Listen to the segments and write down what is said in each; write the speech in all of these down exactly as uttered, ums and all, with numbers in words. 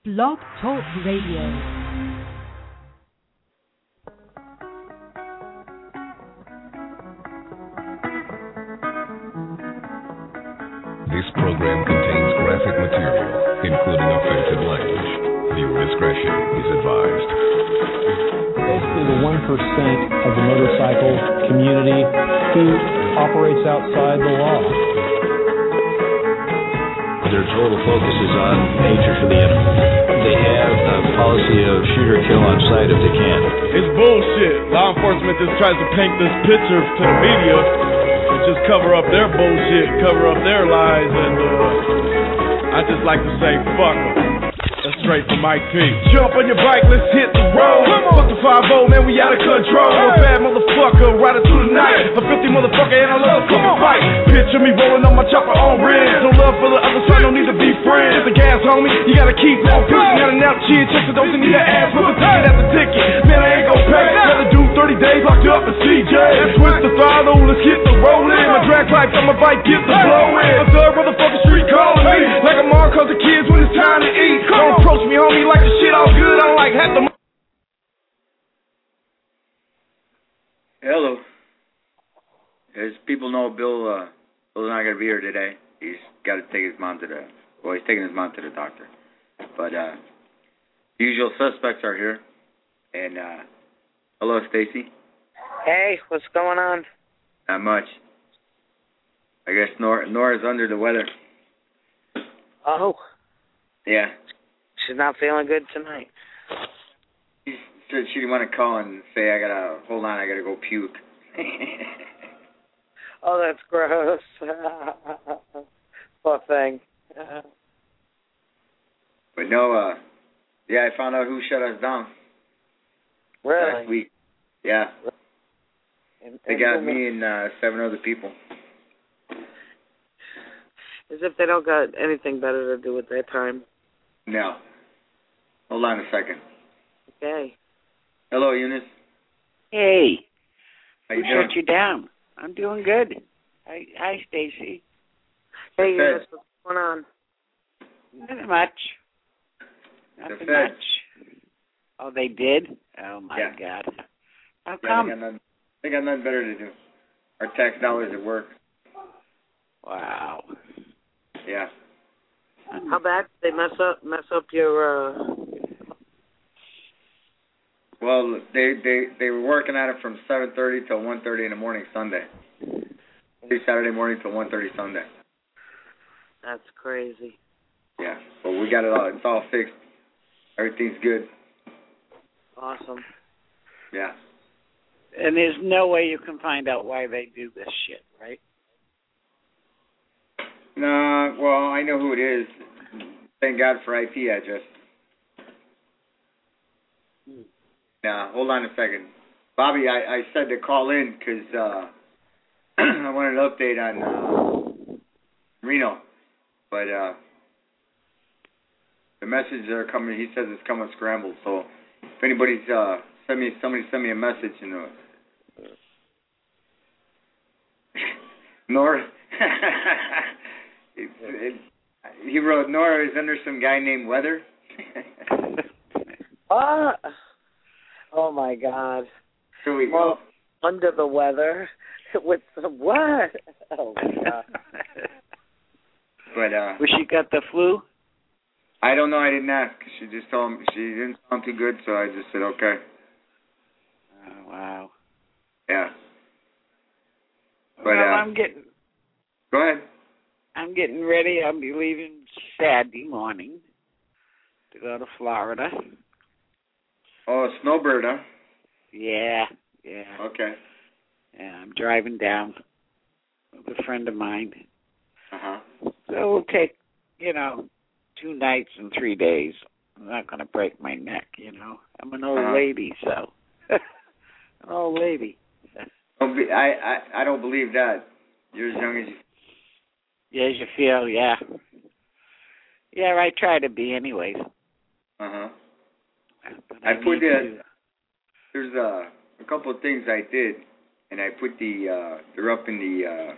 Blog Talk Radio. This program contains graphic material, including offensive language. Viewer discretion is advised. Basically, the one percent of the motorcycle community who operates outside the law. Their total focus is on nature for the enemy. They have a policy of shoot or kill on sight if they can. It's bullshit. Law enforcement just tries to paint this picture to the media and just cover up their bullshit, cover up their lies, and uh, I just like to say, fuck them. That's straight from Mike P. Jump on your bike, let's hit the road. Fuck the five oh, man, we out of control. A bad motherfucker, rider through the night. A filthy motherfucker, and I love a fucking fight. Picture me rolling on my chopper on rims. No love for the other side, no need to be friends. The gas, homie, you gotta keep on pushing. Out and out, chin checks, don't need an ass for the ticket at the ticket. Man, I ain't gon' pay. Gotta do thirty days locked up in C J. Twist the throttle, let's get the rolling. My drag pipe on my bike, get the blow in. A third motherfucking street calling me like I'm on cause the kids when it's time to eat. Don't approach me, homie, like the shit all good. I'm like half the. Hello. As people know, Bill, uh, Bill's not gonna be here today. He's got to take his mom to the. Well, he's taking his mom to the doctor. But uh, usual suspects are here. And uh, hello, Stacy. Hey, what's going on? Not much. I guess Nora, Nora's under the weather. Oh. Yeah. She's not feeling good tonight. She said she didn't want to call and say, I gotta, hold on, I gotta go puke. Oh, that's gross. Poor thing. But no, uh, yeah, I found out who shut us down. Really? Last week. Yeah. And, They and got who- me and uh, seven other people. As if they don't got anything better to do with their time. No. Hold on a second. Okay. Hello, Eunice. Hey, How who you doing? shut you down? I'm doing good. Hi, hi, Stacy. Hey, The Eunice, Fed. what's going on? Nothing much. The Nothing Fed. much. Oh, they did? Oh, my Yeah. God. How Yeah, come? they got, nothing, they got nothing better to do. Our tax dollars at work. Wow. Yeah. How bad did they mess up mess up your uh Well, they, they, they were working at it from seven thirty till one thirty in the morning Sunday. Every Saturday morning till one thirty Sunday. That's crazy. Yeah. But we got it all. It's all fixed. Everything's good. Awesome. Yeah. And there's no way you can find out why they do this shit, right? Nah, well, I know who it is. Thank God for I P address. Hmm. Nah, hold on a second. Bobby, I, I said to call in because uh, I wanted an update on uh, Reno. But uh, the messages are coming. He says it's coming scrambled. So if anybody's, uh, send me, somebody send me a message. You know. Nora. it, it, he wrote, Nora is under some guy named Weather. Ah. Oh my God. Here we Well, go. under the weather with some what? Oh my God. But uh, Was she got the flu? I don't know. I didn't ask. She just told me she didn't sound too good, so I just said okay. Oh, wow. Yeah. But well, uh, I'm getting go ahead. I'm getting ready. I'll be leaving Saturday morning to go to Florida. Oh, Snowbird, huh? Yeah, yeah. Okay. Yeah, I'm driving down with a friend of mine. Uh huh. So it'll take, you know, two nights and three days. I'm not going to break my neck, you know. I'm an old Uh-huh. lady, so. An old lady. Don't be, I, I I don't believe that. You're as young as you. Yes, you feel, yeah. Yeah, I try to be anyways. Uh huh. But I, I put need the. to- There's uh, a couple of things I did, and I put the. Uh, they're up in the.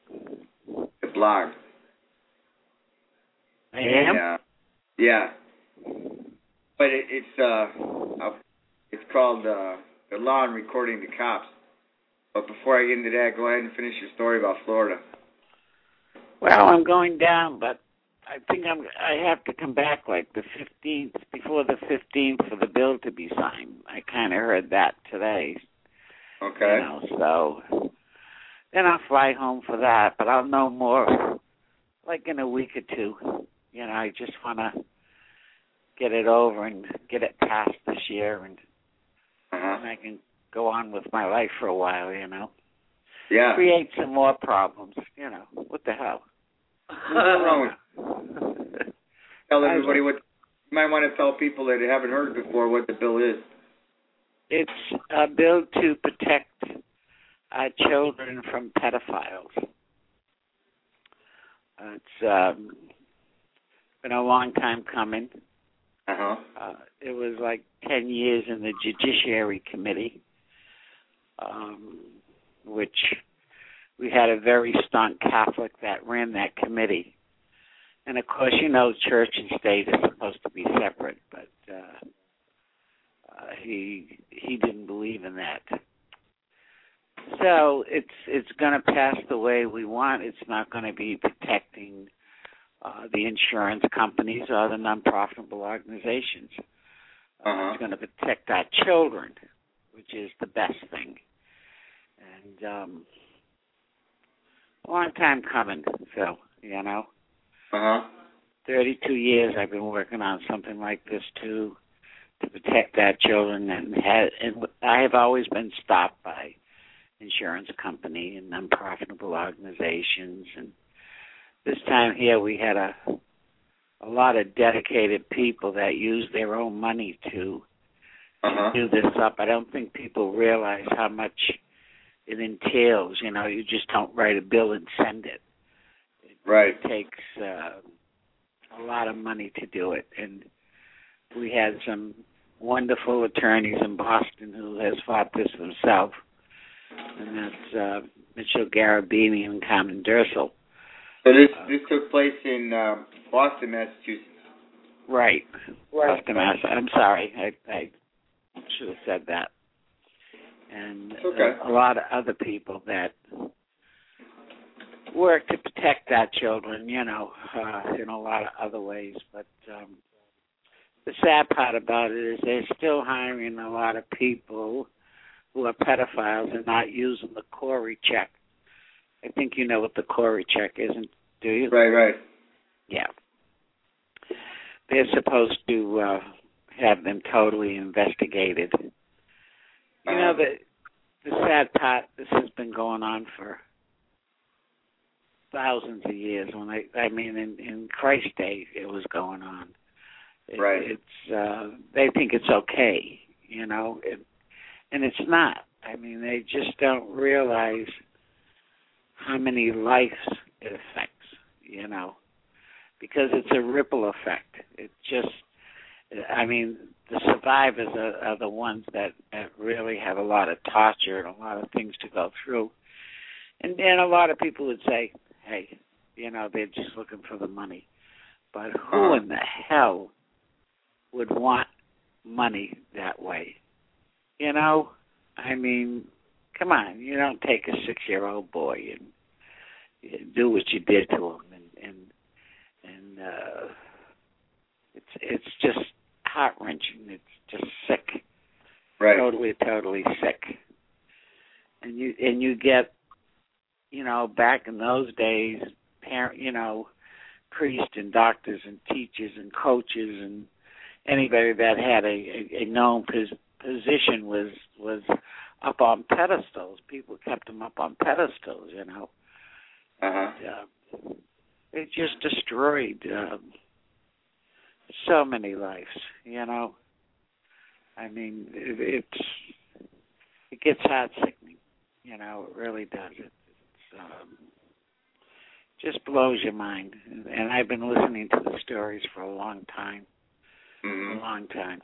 Uh, the blog. I am? And, uh, yeah. But it, it's uh, it's called uh, the law on recording the cops. But before I get into that, go ahead and finish your story about Florida. Well, I'm going down, but I think I'm. I have to come back like the fifteenth, before the fifteenth, for the bill to be signed. I kind of heard that today. Okay. You know, so then I'll fly home for that, but I'll know more like in a week or two. You know, I just want to get it over and get it passed this year, and, uh-huh. and I can go on with my life for a while, you know. Yeah. Create some more problems, you know. What the hell? What's wrong with Tell everybody what, you might want to tell people that haven't heard before what the bill is. It's a bill to protect uh, children from pedophiles. Uh, it's um, been a long time coming. Uh-huh. Uh, it was like ten years in the Judiciary Committee, um, which we had a very staunch Catholic that ran that committee. And, of course, you know, church and state are supposed to be separate, but uh, uh, he he didn't believe in that. So it's it's going to pass the way we want. It's not going to be protecting uh, the insurance companies or the non-profitable organizations. Uh, uh-huh. It's going to protect our children, which is the best thing. And um, a long time coming, Phil, you know. Uh-huh. thirty-two years I've been working on something like this too, to protect our children, and, ha- and I have always been stopped by insurance company and non-profitable organizations. And this time here we had a a lot of dedicated people that use their own money to uh-huh. do this up. I don't think people realize how much it entails. You know, you just don't write a bill and send it. It, right. it takes uh, a lot of money to do it. And we had some wonderful attorneys in Boston who has fought this themselves. And that's uh, Mitchell Garabini and Carmen Dursel. So this uh, this took place in uh, Boston, Massachusetts. Right. Right. Boston, Mass. I'm sorry. I, I should have said that. And okay. a, a lot of other people that work to protect our children, you know, uh, in a lot of other ways. But um, the sad part about it is they're still hiring a lot of people who are pedophiles and not using the Corey check. I think you know what the Corey check is, do you? Right, right. Yeah. They're supposed to uh, have them totally investigated. You uh-huh. know, the, the sad part, this has been going on for thousands of years. When I, I mean, in, in Christ's day, it was going on. It, right. It's uh, they think it's okay, you know, it, and it's not. I mean, they just don't realize how many lives it affects, you know, because it's a ripple effect. It just, I mean, the survivors are, are the ones that, that really have a lot of torture and a lot of things to go through. And then a lot of people would say, hey, you know, they're just looking for the money. But who uh-huh. in the hell would want money that way? You know, I mean, come on, you don't take a six-year-old boy and you do what you did to him, and and and uh, it's it's just heart-wrenching. It's just sick, right? Totally, totally sick. And you and you get, you know, back in those days, parent, you know, priests and doctors and teachers and coaches and anybody that had a, a, a known pos- position was was up on pedestals. People kept them up on pedestals, you know. Uh-huh. And, uh, it just destroyed um, so many lives, you know. I mean, it, it's it gets heart sickening, you know. It really does. It it's, um, just blows your mind. And I've been listening to the stories for a long time, mm-hmm. a long time.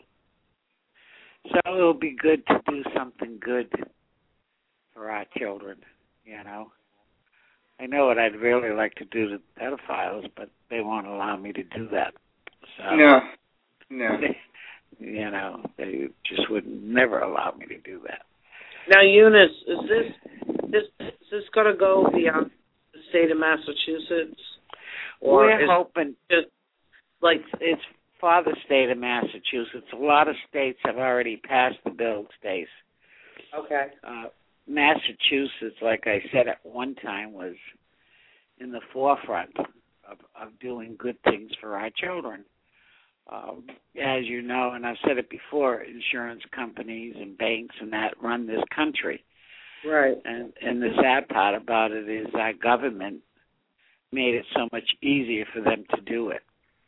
So it'll be good to do something good for our children, you know. I know what I'd really like to do to pedophiles, but they won't allow me to do that. So, no. No. You know, they just would never allow me to do that. Now, Eunice, is this this is this going to go beyond the state of Massachusetts? Or We're is hoping just like it's for the state of Massachusetts. A lot of states have already passed the bill, Stace. okay. Uh, Massachusetts, like I said at one time, was in the forefront of, of doing good things for our children. Um, as you know, and I've said it before, insurance companies and banks and that run this country. Right. And, and the sad part about it is our government made it so much easier for them to do it.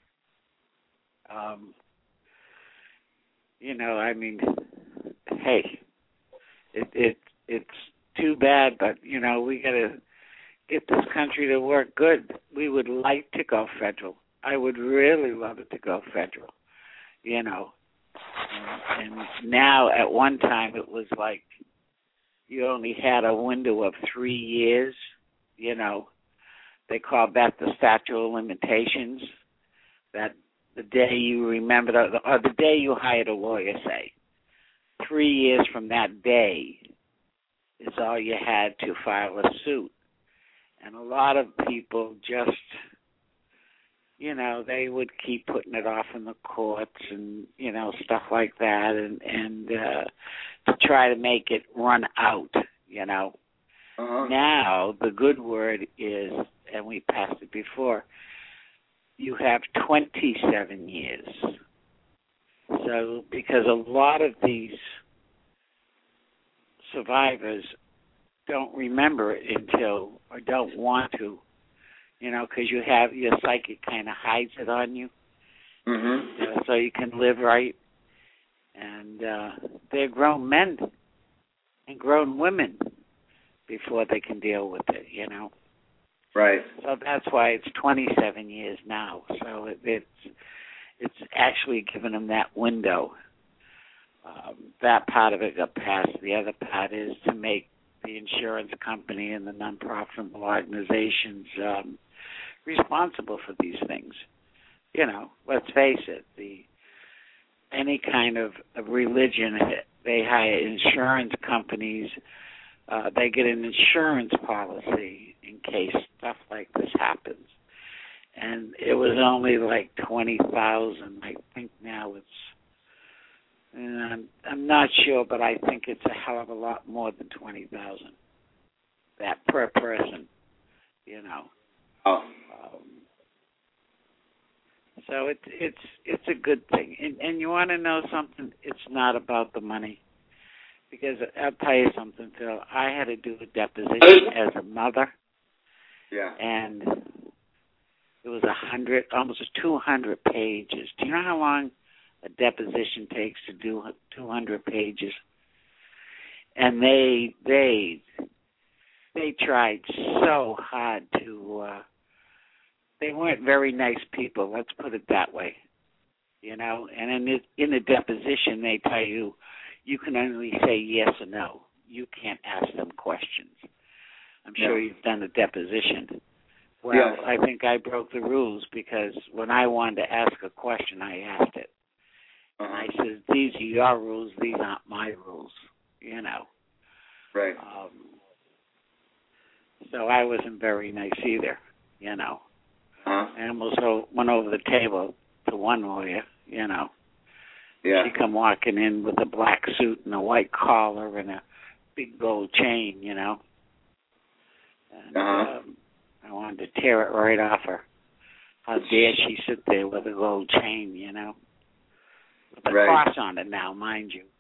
Um, you know, I mean, hey, it, it it's too bad, but, you know, we got to get this country to work good. We would like to go federal. I would really love it to go federal, you know. And, and now, at one time, it was like you only had a window of three years, you know. They called that the statute of limitations, that the day you remembered, or the day you hired a lawyer, say, three years from that day is all you had to file a suit. And a lot of people just, you know, they would keep putting it off in the courts and, you know, stuff like that, and, and uh, to try to make it run out, you know. Uh-huh. Now, the good word is, and we passed it before, you have twenty-seven years. So, because a lot of these survivors don't remember it until, or don't want to, you know, because you have, your psychic kind of hides it on you, Mm-hmm. you know, so you can live right. And uh, they're grown men and grown women before they can deal with it, you know. Right. So that's why it's twenty-seven years now. So it, it's it's actually given them that window. Um, that part of it got passed. The other part is to make the insurance company and the non-profitable organizations um, responsible for these things. You know, let's face it, the any kind of, of religion, they hire insurance companies. Uh, they get an insurance policy in case stuff like this happens. And it was only like twenty thousand. I think now it's, and I'm, I'm not sure, but I think it's a hell of a lot more than twenty thousand. That per person, you know. Oh. Um, so it's it's it's a good thing. And, and you want to know something? It's not about the money. Because I'll tell you something, Phil. I had to do a deposition as a mother. Yeah. And it was a hundred, almost two hundred pages. Do you know how long a deposition takes to do two hundred pages? And they they they tried so hard to. Uh, they weren't very nice people. Let's put it that way. You know, and in the, in the deposition, they tell you you can only say yes or no. You can't ask them questions. I'm sure yeah. you've done a deposition. Well, yes. I think I broke the rules because when I wanted to ask a question, I asked it. Uh-huh. And I said, these are your rules, these aren't my rules, you know. Right. Um, so I wasn't very nice either, you know. Uh-huh. I almost went over the table to one lawyer, you know. Yeah. She come walking in with a black suit and a white collar and a big gold chain, you know. And, uh-huh. um, I wanted to tear it right off her. How dare she sit there with a gold chain, you know? With a right. cross on it now, mind you.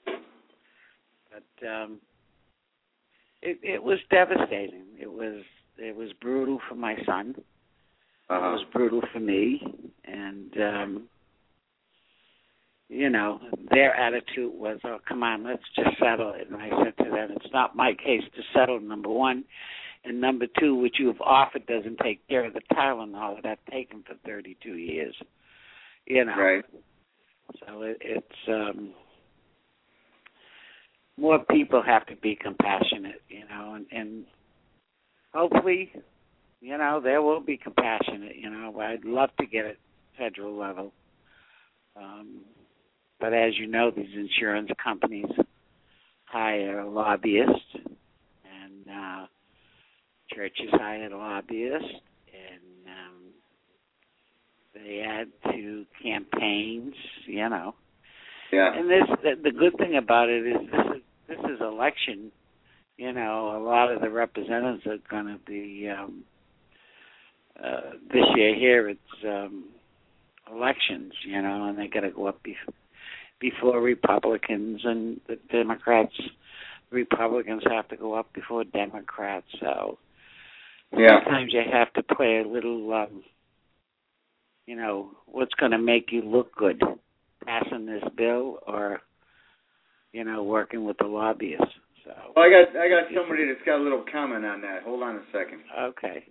But um, it, it was devastating. It was it was brutal for my son. Uh-huh. It was brutal for me. And, um, you know, their attitude was, oh, come on, let's just settle it. And I said to them, it's not my case to settle, number one. And number two, what you've offered doesn't take care of the Tylenol that I've taken for thirty-two years. You know. Right. So it, it's, um, more people have to be compassionate, you know, and, and hopefully, you know, there will be compassionate, you know. I'd love to get it federal level. Um, but as you know, these insurance companies hire lobbyists, and uh, churches hire lobbyists, and um, they add to campaigns, you know. Yeah. And this, the, the good thing about it is this is this is election. You know, a lot of the representatives are going to be um, uh, this year here. It's um, elections, you know, and they got to go up before. before Republicans, and the Democrats, Republicans have to go up before Democrats. So yeah. sometimes you have to play a little, um, you know, what's going to make you look good, passing this bill or, you know, working with the lobbyists. So well, I got I got somebody that's got a little comment on that. Hold on a second. Okay.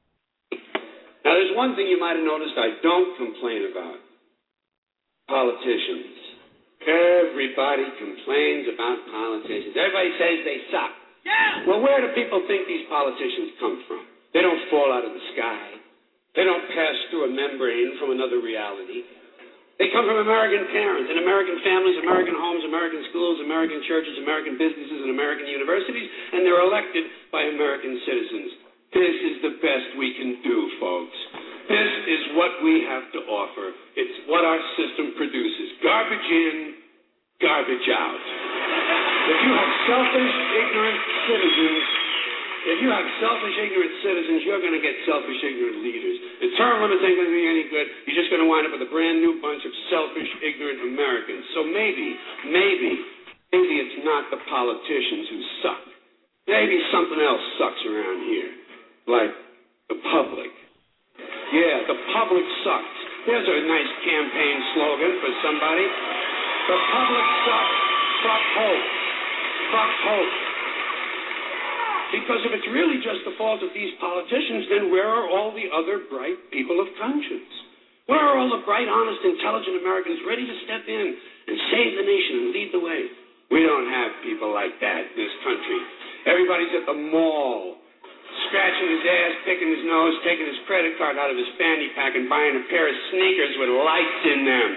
Now, there's one thing you might have noticed I don't complain about. Politicians. Everybody complains about politicians. Everybody says they suck. Yeah. Well, where do people think these politicians come from? They don't fall out of the sky. They don't pass through a membrane from another reality. They come from American parents and American families, American homes, American schools, American churches, American businesses, and American universities, and they're elected by American citizens. This is the best we can do, folks. This is what we have to offer. It's what our system produces. Garbage in, garbage out. If you have selfish, ignorant citizens, if you have selfish, ignorant citizens, you're going to get selfish, ignorant leaders. And term limits ain't going to be any good. You're just going to wind up with a brand new bunch of selfish, ignorant Americans. So maybe, maybe, maybe it's not the politicians who suck. Maybe something else sucks around here. Like the public. Yeah, the public sucks. There's a nice campaign slogan for somebody. The public sucks. Fuck hope. Fuck hope. Because if it's really just the fault of these politicians, then where are all the other bright people of conscience? Where are all the bright, honest, intelligent Americans ready to step in and save the nation and lead the way? We don't have people like that in this country. Everybody's at the mall, scratching his ass, picking his nose, taking his credit card out of his fanny pack and buying a pair of sneakers with lights in them.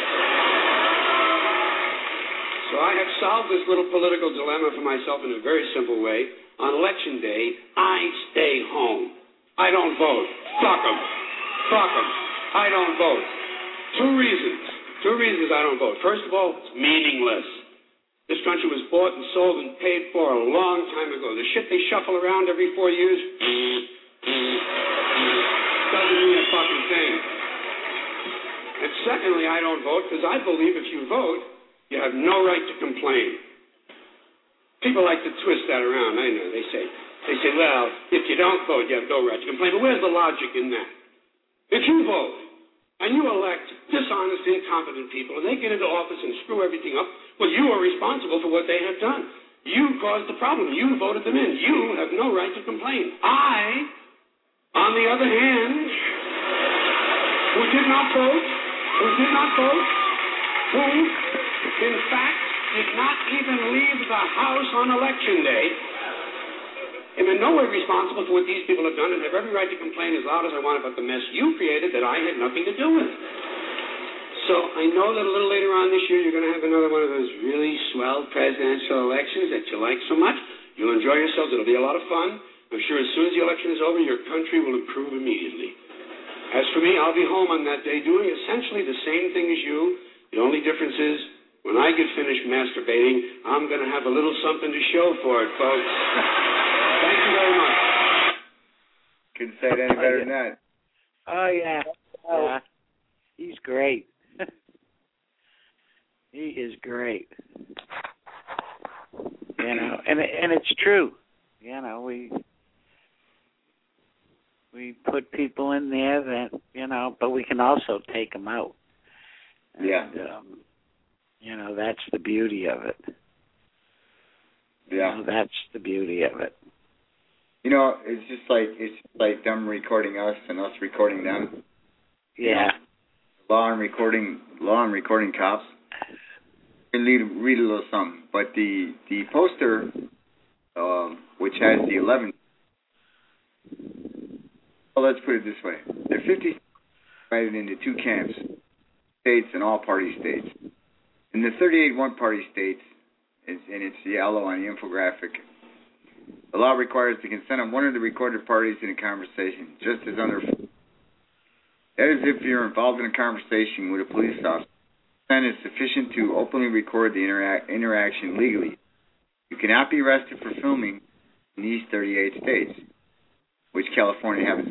So I have solved this little political dilemma for myself in a very simple way. On election day, I stay home. I don't vote. Fuck them. Fuck them. I don't vote. Two reasons. Two reasons I don't vote. First of all, it's meaningless. This country was bought and sold and paid for a long time ago. The shit they shuffle around every four years doesn't mean a fucking thing. And secondly, I don't vote because I believe if you vote, you have no right to complain. People like to twist that around, I know. They say, they say, well, if you don't vote, you have no right to complain. But where's the logic in that? If you vote and you elect dishonest, incompetent people, and they get into office and screw everything up, well, you are responsible for what they have done. You caused the problem. You voted them in. You have no right to complain. I, on the other hand, who did not vote, who did not vote, who, in fact, did not even leave the house on election day, am in no way responsible for what these people have done and have every right to complain as loud as I want about the mess you created that I had nothing to do with. So I know that a little later on this year you're going to have another one of those really swell presidential elections that you like so much. You'll enjoy yourselves. It'll be a lot of fun. I'm sure as soon as the election is over, your country will improve immediately. As for me, I'll be home on that day doing essentially the same thing as you. The only difference is, when I get finished masturbating, I'm going to have a little something to show for it, folks. Thank you very much. Couldn't say it any better than that. Oh, yeah. Yeah. He's great. He is great. You know, and and it's true. You know, we we put people in there that, you know, but we can also take them out. And, yeah. Um, You know, that's the beauty of it. Yeah. You know, that's the beauty of it. You know, it's just like it's like them recording us and us recording them. Yeah. You know, law and recording, law and recording cops. Read, read a little something, but the the poster, uh, which has the eleven. Well, let's put it this way: they're fifty divided into two camps. states and all party states. In the thirty-eight one-party states, and it's yellow on the infographic, the law requires the consent of one of the recorded parties in a conversation, just as under. That is, if you're involved in a conversation with a police officer, consent is sufficient to openly record the interac- interaction legally. You cannot be arrested for filming in these thirty-eight states, which California has.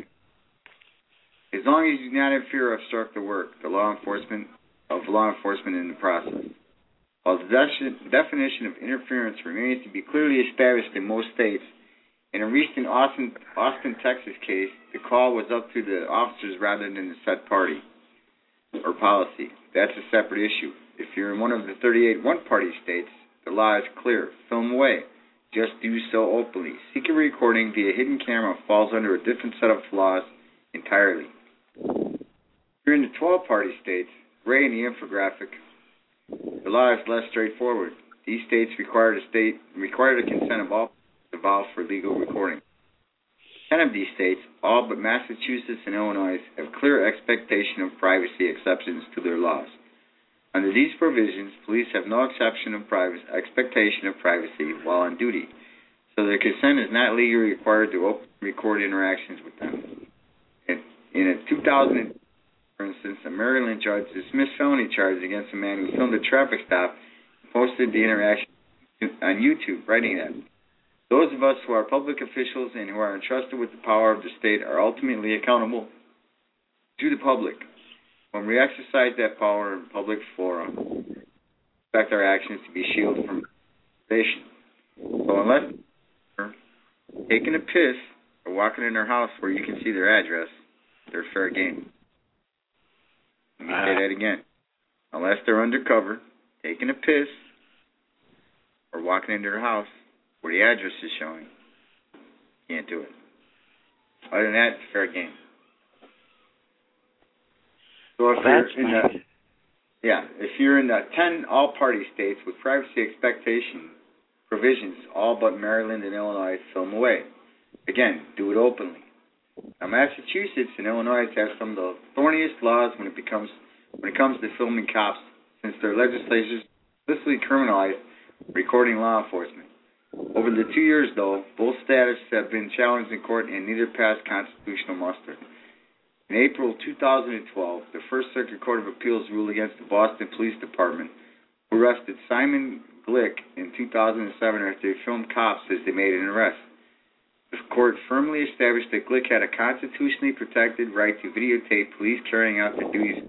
As long as you do not interfere or obstruct the work, the law enforcement of law enforcement in the process. While the de- definition of interference remains to be clearly established in most states, in a recent Austin, Austin, Texas case, the call was up to the officers rather than the set party or policy. That's a separate issue. If you're in one of the thirty-eight one-party states, the law is clear. Film away. Just do so openly. Secret recording via hidden camera falls under a different set of laws entirely. If you're in the twelve-party states, gray in the infographic, the law is less straightforward. These states require the state require the consent of all involved for legal recording. Ten of these states, all but Massachusetts and Illinois, have clear expectation of privacy exceptions to their laws. Under these provisions, police have no exception of privacy, expectation of privacy while on duty, so their consent is not legally required to open record interactions with them. In, in a two thousand, for instance, a Maryland judge dismissed felony charges against a man who filmed a traffic stop and posted the interaction on YouTube, writing that those of us who are public officials and who are entrusted with the power of the state are ultimately accountable to the public. When we exercise that power in public fora, we expect our actions to be shielded from accusation. So unless they're taking a piss or walking in their house where you can see their address, they're fair game. Let me say that again. Unless they're undercover, taking a piss, or walking into their house where the address is showing, can't do it. Other than that, it's fair game. So if well, you're in the, yeah, if you're in the ten all-party states with privacy expectation provisions, all but Maryland and Illinois, film away. Again, do it openly. Now, Massachusetts and Illinois have some of the thorniest laws when it becomes when it comes to filming cops, since their legislatures explicitly criminalized recording law enforcement. Over the two years, though, both statutes have been challenged in court and neither passed constitutional muster. In April two thousand twelve, the First Circuit Court of Appeals ruled against the Boston Police Department, who arrested Simon Glick in two thousand seven after they filmed cops as they made an arrest. The court firmly established that Glick had a constitutionally protected right to videotape police carrying out their duties.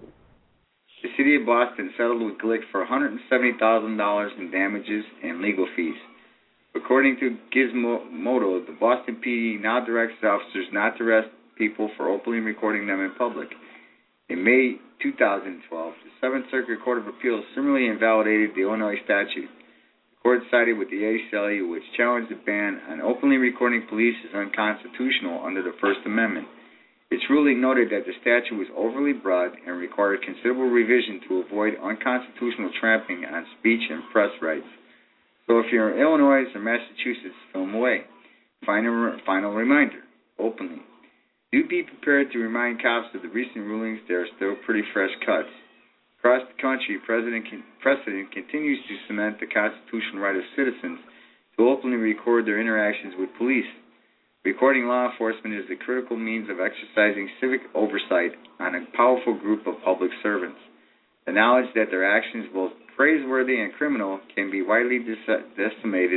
The city of Boston settled with Glick for one hundred seventy thousand dollars in damages and legal fees. According to Gizmodo, the Boston P D now directs officers not to arrest people for openly recording them in public. In May two thousand twelve, the Seventh Circuit Court of Appeals similarly invalidated the Illinois statute. The court sided with the A C L U, which challenged the ban on openly recording police as unconstitutional under the First Amendment. Its ruling noted that the statute was overly broad and required considerable revision to avoid unconstitutional trampling on speech and press rights. So if you're in Illinois or Massachusetts, film away. Final, final reminder, openly. Do be prepared to remind cops of the recent rulings. They are still pretty fresh cuts. Across the country, President precedent continues to cement the constitutional right of citizens to openly record their interactions with police. Recording law enforcement is a critical means of exercising civic oversight on a powerful group of public servants. The knowledge that their actions, both praiseworthy and criminal, can be widely decimated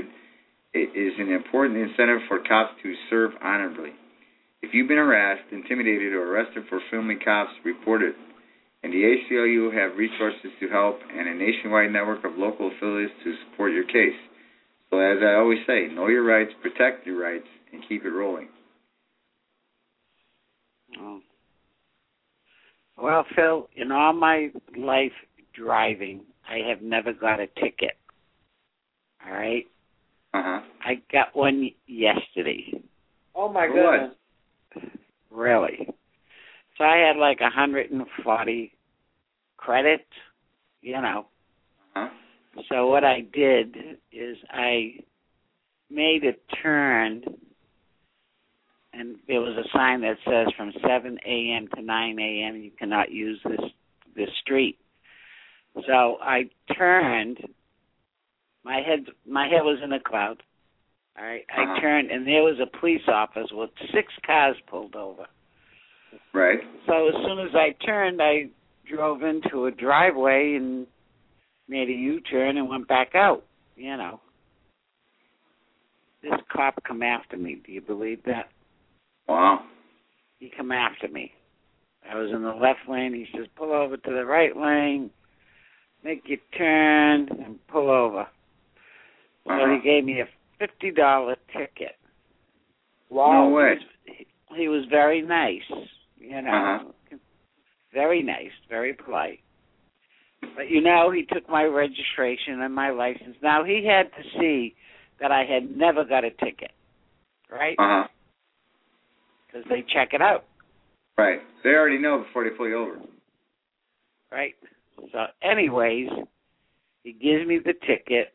is an important incentive for cops to serve honorably. If you've been harassed, intimidated, or arrested for filming cops, report it. And the A C L U have resources to help and a nationwide network of local affiliates to support your case. So as I always say, know your rights, protect your rights, and keep it rolling. Oh. Well, Phil, in all my life driving, I have never got a ticket. All right? Uh-huh. I got one yesterday. Oh, my For goodness. what? Really? So I had like one hundred forty credits, you know. Uh-huh. So what I did is I made a turn, and there was a sign that says from seven a.m. to nine a.m. you cannot use this this street. So I turned. My head, my head was in a cloud. All right, Uh-huh. I turned, and there was a police officer with six cars pulled over. Right. So as soon as I turned, I drove into a driveway and made a U-turn and went back out. You know, this cop come after me. Do you believe that? Wow. He come after me. I was in the left lane. He says, pull over to the right lane, make your turn, and pull over. Well, Uh-huh. he gave me a fifty dollar ticket. Wow. No way. He was, he was very nice, you know, Uh-huh. very nice, very polite. But, you know, he took my registration and my license. Now, he had to see that I had never got a ticket, right? Uh-huh. Because they check it out. Right. They already know before they pull you over. Right. So, anyways, he gives me the ticket.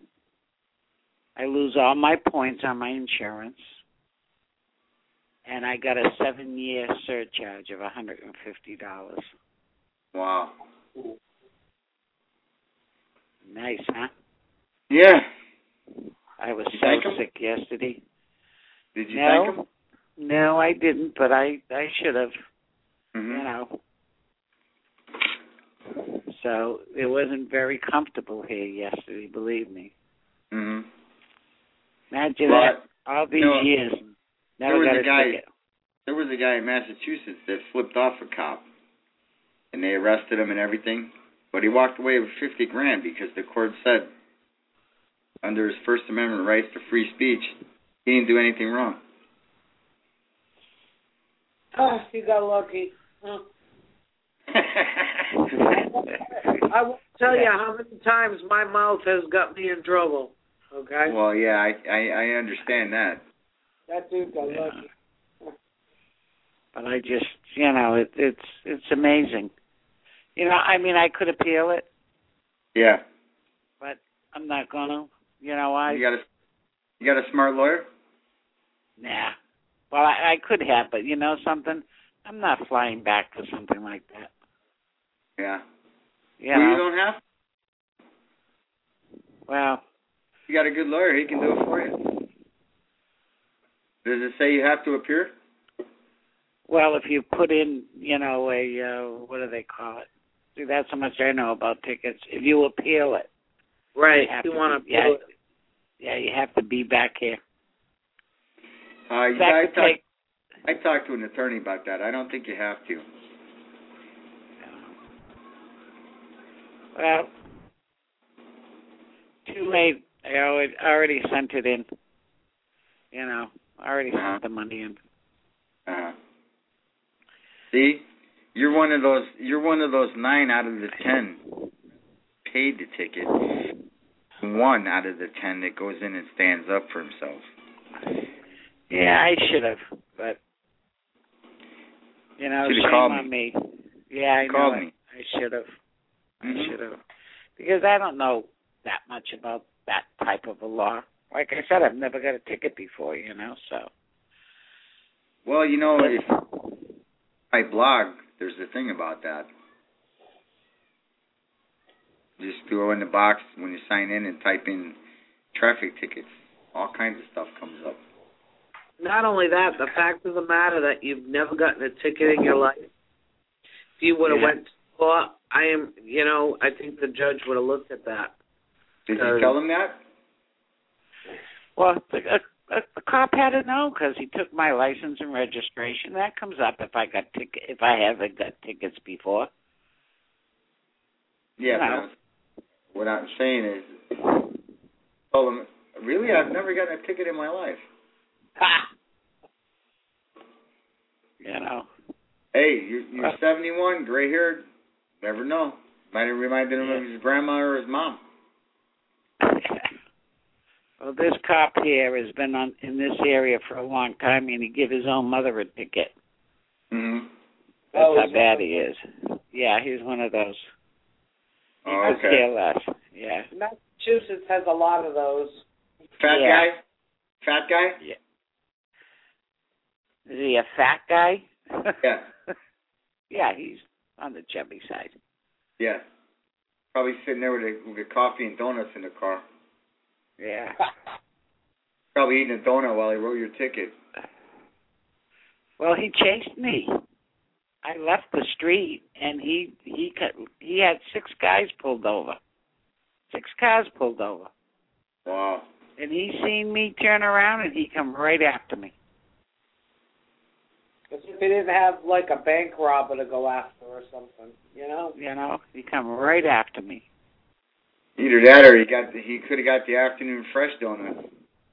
I lose all my points on my insurance. And I got a seven-year surcharge of one hundred fifty dollars. Wow. Nice, huh? Yeah. I was You so thank him? sick yesterday. Did you no, thank him? No, I didn't, but I, I should have, Mm-hmm. you know. So it wasn't very comfortable here yesterday, believe me. Mm-hmm. Imagine Well, that, all these you know, years, never there was got a a guy, ticket. There was a guy in Massachusetts that flipped off a cop, and they arrested him and everything, but he walked away with fifty grand because the court said, under his First Amendment rights to free speech, he didn't do anything wrong. Oh, you got lucky. Huh. I won't tell you how many times my mouth has got me in trouble. Okay. Well, yeah, I I, I understand that. That dude got Yeah. lucky. But I just, you know, it, it's it's amazing. You know, I mean, I could appeal it, Yeah. but I'm not gonna. You know why? You got a you got a smart lawyer? Nah. Well, I, I could have, but you know something? I'm not flying back for something like that. Yeah. You well, know? you don't have. Well, You got a good lawyer. He can do it for you. Does it say you have to appear? well, if you put in, you know, a uh, what do they call it? See, that's how much I know about tickets. If you appeal it, Right. you, have You to want be- to yeah, yeah, you have to be back here. Uh, you, That I, could talk, take. I talked to an attorney about that. I don't think you have to. Well, too late. I already, already sent it in. You know, I already Uh-huh. sent the money in. Uh, see, you're one of those. You're one of those nine out of the ten paid the ticket. One out of the ten that goes in and stands up for himself. Yeah, I should have, but you know, Should've shame called on me. me. Yeah, I Called know. me. It. I should have. Mhm. I should have, because I don't know that much about that type of a law. Like I said, I've never got a ticket before, you know. So. Well, you know, if I blog, there's a thing about that. Just go in the box when you sign in and type in traffic tickets. All kinds of stuff comes up. Not only that, the fact of the matter that you've never gotten a ticket in your life. If you would have Yeah. went to court, I am, you know, I think the judge would have looked at that. Did Uh, you tell them that? Well, the, a, a, a cop had to know because he took my license and registration. That comes up if I got ticket if I haven't got tickets before. Yeah, No. but I'm, what I'm saying is, tell them, really, I've never gotten a ticket in my life. Ha! You know. Hey, you're, you're Well- seventy-one, gray-haired, never know. Might have reminded him of his grandma or his mom. Well, this cop here has been on in this area for a long time, and he give his own mother a ticket. Mm-hmm. That's Oh, how is bad that- he is. Yeah, he's one of those. He Oh, could okay. care less. Yeah. Massachusetts has a lot of those. Fat Yeah. guy? Fat guy? Yeah. Is he a fat guy? Yeah. Yeah, he's on the chubby side. Yeah. Probably sitting there with a, with a coffee and donuts in the car. Yeah. Probably eating a donut while he wrote your ticket. Well, he chased me. I left the street, and he he cut, he had six guys pulled over. Six cars pulled over. Wow. And he seen me turn around, and he come right after me. Because if he didn't have, like, a bank robber to go after or something, you know? You know, he come right after me. Either that or he got the, he could have got the afternoon fresh donut.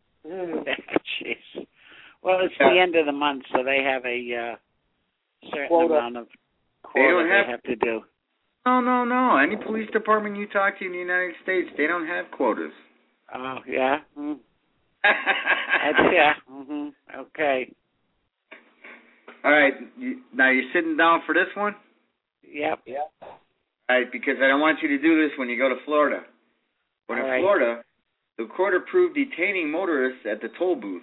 Jeez. Well, it's Yeah. the end of the month, so they have a uh, certain Quota. amount of They quota don't they have- have to do. No, no, no. Any police department you talk to in the United States, they don't have quotas. Oh, yeah? Mm. That's, yeah. Mm-hmm. Okay. All right. You, now you're sitting down for this one? Yep. Yep. All right, because I don't want you to do this when you go to Florida. But All in right. Florida, the court approved detaining motorists at the toll booth.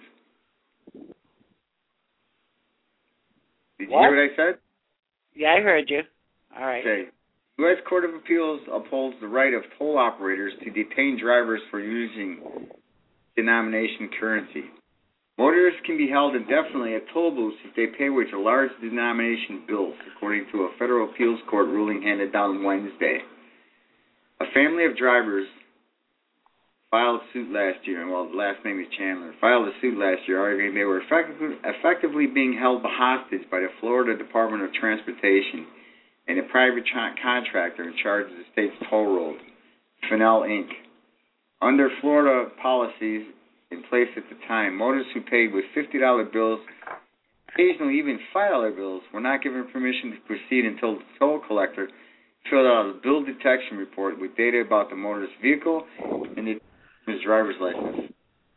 Did you What? hear what I said? Yeah, I heard you. All right. Okay. U S Court of Appeals upholds the right of toll operators to detain drivers for using denomination currency. Motorists can be held indefinitely at toll booths if they pay with large denomination bills, according to a federal appeals court ruling handed down Wednesday. A family of drivers filed suit last year, and well, the last name is Chandler, filed a suit last year arguing they were effectively, effectively being held hostage by the Florida Department of Transportation and a private tra- contractor in charge of the state's toll road, Fennell Incorporated. Under Florida policies in place at the time, motorists who paid with fifty dollar bills, occasionally even five dollar bills, were not given permission to proceed until the toll collector filled out a bill detection report with data about the motorist's vehicle and the his driver's license.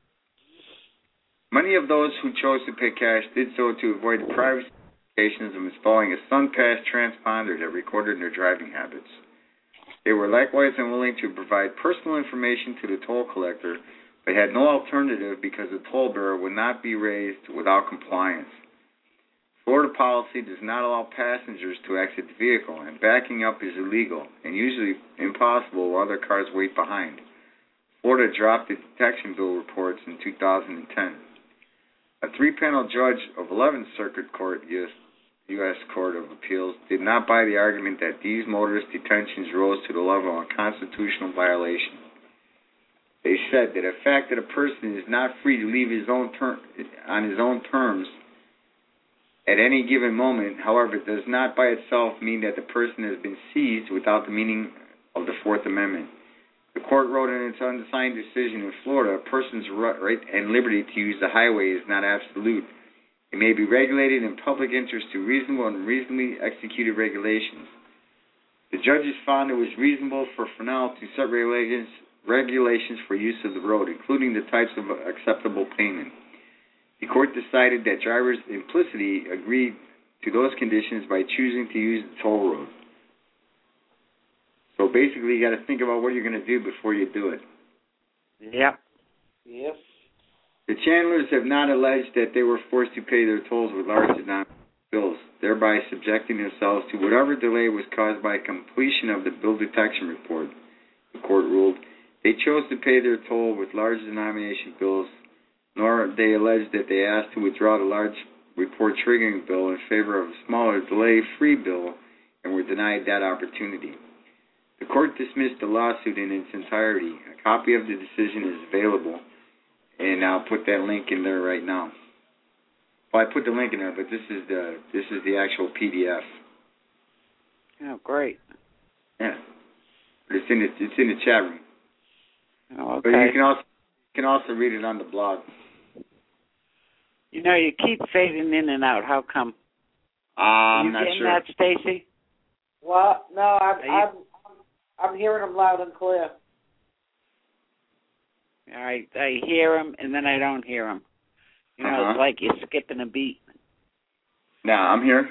Many of those who chose to pay cash did so to avoid the privacy implications of installing a SunPass transponder that recorded their driving habits. They were likewise unwilling to provide personal information to the toll collector, but had no alternative because the toll bearer would not be raised without compliance. Florida policy does not allow passengers to exit the vehicle, and backing up is illegal and usually impossible while other cars wait behind. Florida dropped the detection bill reports in two thousand ten. A three-panel judge of eleventh Circuit Court, U S Court of Appeals, did not buy the argument that these motorist detentions rose to the level of a constitutional violation. They said that the fact that a person is not free to leave his own ter- on his own terms at any given moment, however, does not by itself mean that the person has been seized without the meaning of the Fourth Amendment. The court wrote in its unsigned decision in Florida, a person's right and liberty to use the highway is not absolute. It may be regulated in public interest through reasonable and reasonably executed regulations. The judges found it was reasonable for Fennell to set regulations, regulations for use of the road, including the types of acceptable payment. The court decided that drivers implicitly agreed to those conditions by choosing to use the toll road. So basically, you got to think about what you're going to do before you do it. Yep. Yep. The Chandlers have not alleged that they were forced to pay their tolls with large denominated bills, thereby subjecting themselves to whatever delay was caused by completion of the bill detection report. The court ruled they chose to pay their toll with large denomination bills, nor they alleged that they asked to withdraw the large report triggering bill in favor of a smaller delay-free bill and were denied that opportunity. The court dismissed the lawsuit in its entirety. A copy of the decision is available, and I'll put that link in there right now. Well, I put the link in there, but this is the this is the actual P D F. Oh, great. Yeah, but it's in the it's in the chat room. Oh, okay. But you can also you can also read it on the blog. You know, you keep fading in and out. How come? Uh, I'm you not getting sure. that, Stacy? Well, no, I'm, you- I'm, I'm hearing them loud and clear. All right, I hear them, and then I don't hear them. You know, Uh-huh. it's like you're skipping a beat. No, I'm here.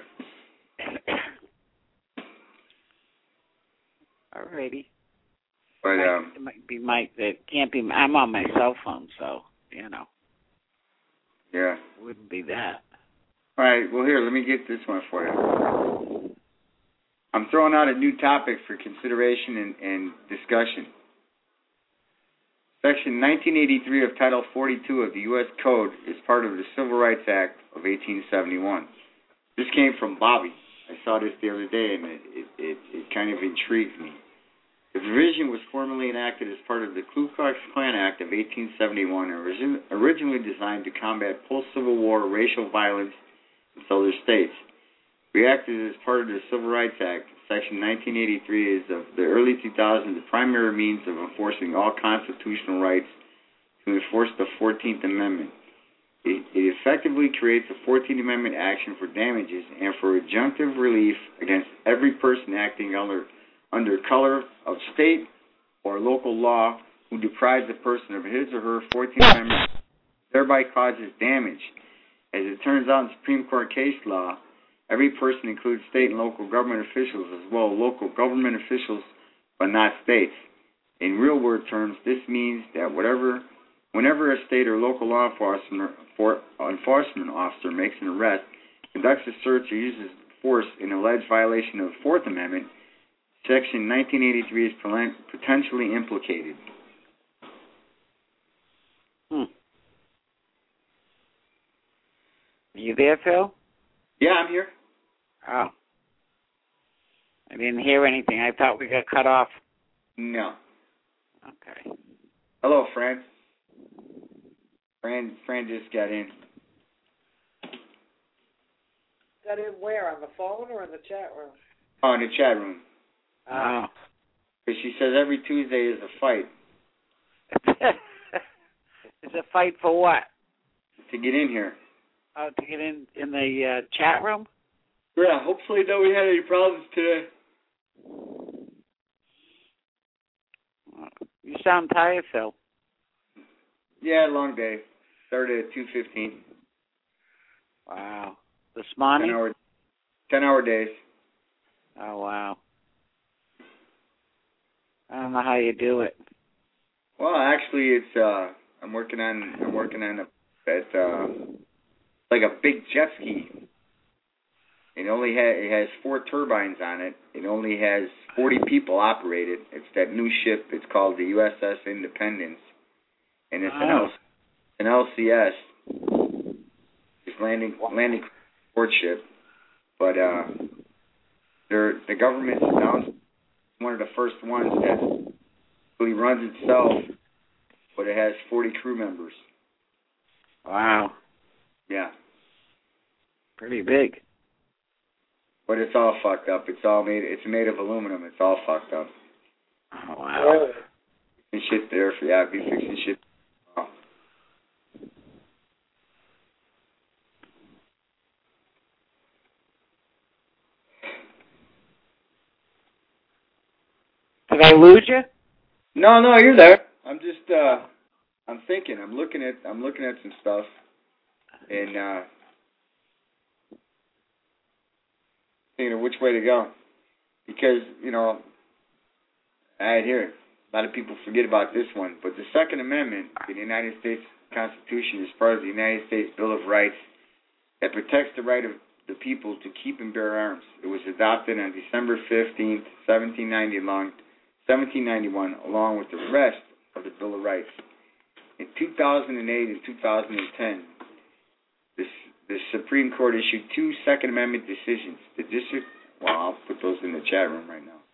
Alrighty. But Might- um, it might be my. It can't be. I'm on my cell phone, so you know, yeah. it wouldn't be that. All right. Well, here, let me get this one for you. I'm throwing out a new topic for consideration and, and discussion. Section nineteen eighty-three of Title forty-two of the U S Code is part of the Civil Rights Act of eighteen seventy-one. This came from Bobby. I saw this the other day, and it, it, it, it kind of intrigued me. The provision was formally enacted as part of the Ku Klux Klan Act of eighteen seventy-one and was originally designed to combat post-Civil War racial violence in southern states. Reacted as part of the Civil Rights Act, Section nineteen eighty-three is of the early two thousands the primary means of enforcing all constitutional rights to enforce the fourteenth Amendment. It, it effectively creates a fourteenth Amendment action for damages and for adjunctive relief against every person acting under, under color of state or local law who deprives a person of his or her fourteenth Amendment, thereby causes damage. As it turns out in Supreme Court case law, every person includes state and local government officials as well as local government officials, but not states. In real-world terms, this means that whatever, whenever a state or local law enforcement, for, enforcement officer makes an arrest, conducts a search, or uses force in alleged violation of the Fourth Amendment, Section nineteen eighty-three is potentially implicated. Hmm. Are you there, Phil? Yeah, I'm here. Oh. I didn't hear anything. I thought we got cut off. No. Okay. Hello, Fran. Fran, Fran just got in. Got in where? On the phone or in the chat room? Oh, in the chat room. Oh. Because she says every Tuesday is a fight. It's a fight for what? To get in here. Oh, to get in in the uh, chat room? Yeah, hopefully nobody had any problems today. You sound tired, Phil. Yeah, long day. Started at two fifteen. Wow. This morning? Ten hour, ten hour days. Oh, wow. I don't know how you do it. Well, actually, it's uh, I'm working on I'm working on a at uh, like a big jet ski. It only has it has four turbines on it. It only has forty people operate it. It's that new ship. It's called the U S S Independence, and it's an Oh. L an L C S. It's landing landing support ship, but uh, they're the government's announced one of the first ones that really runs itself, but it has forty crew members. Wow. Yeah. Pretty big. But it's all fucked up. It's all made. It's made of aluminum. It's all fucked up. Oh, wow. And shit there for yeah, be fixing shit. Oh. Did I lose you? No, no, you're there. I'm just. uh I'm thinking. I'm looking at. I'm looking at some stuff, and uh thinking of which way to go, because you know, I hear a lot of people forget about this one, but the Second Amendment to the United States Constitution is part of the United States Bill of Rights that protects the right of the people to keep and bear arms. It was adopted on December fifteenth, seventeen ninety along, seventeen ninety-one, along with the rest of the Bill of Rights. In two thousand eight and two thousand ten, this the Supreme Court issued two Second Amendment decisions. The district, well, I'll put those in the chat room right now.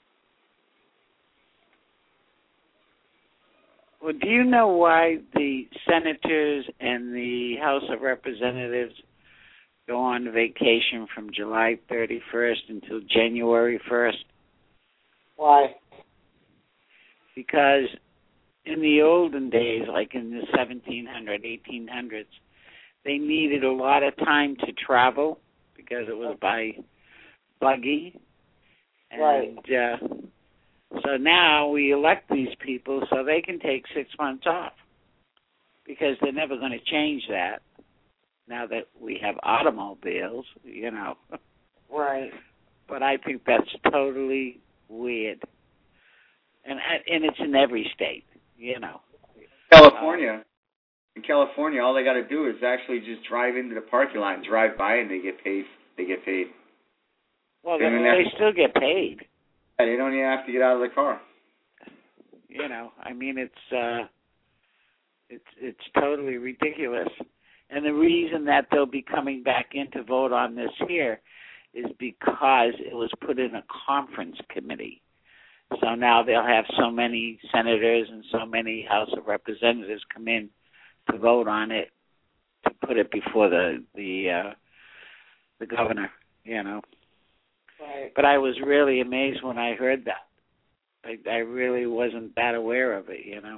Well, do you know why the senators and the House of Representatives go on vacation from July thirty-first until January first? Why? Because in the olden days, like in the seventeen hundreds, eighteen hundreds, they needed a lot of time to travel because it was by buggy. And Right. uh, so now we elect these people so they can take six months off because they're never going to change that now that we have automobiles, you know. Right. But I think that's totally weird. And and it's in every state, you know. California. In California, all they got to do is actually just drive into the parking lot and drive by, and they get paid. They get paid. Well, They they, don't they have- still get paid. Yeah, they don't even have to get out of the car. You know, I mean, it's uh, it's it's totally ridiculous. And the reason that they'll be coming back in to vote on this here is because it was put in a conference committee. So now they'll have so many senators and so many House of Representatives come in to vote on it, to put it before the the uh, the governor. You know. Right. But I was really amazed when I heard that. I, I really wasn't that aware of it, you know.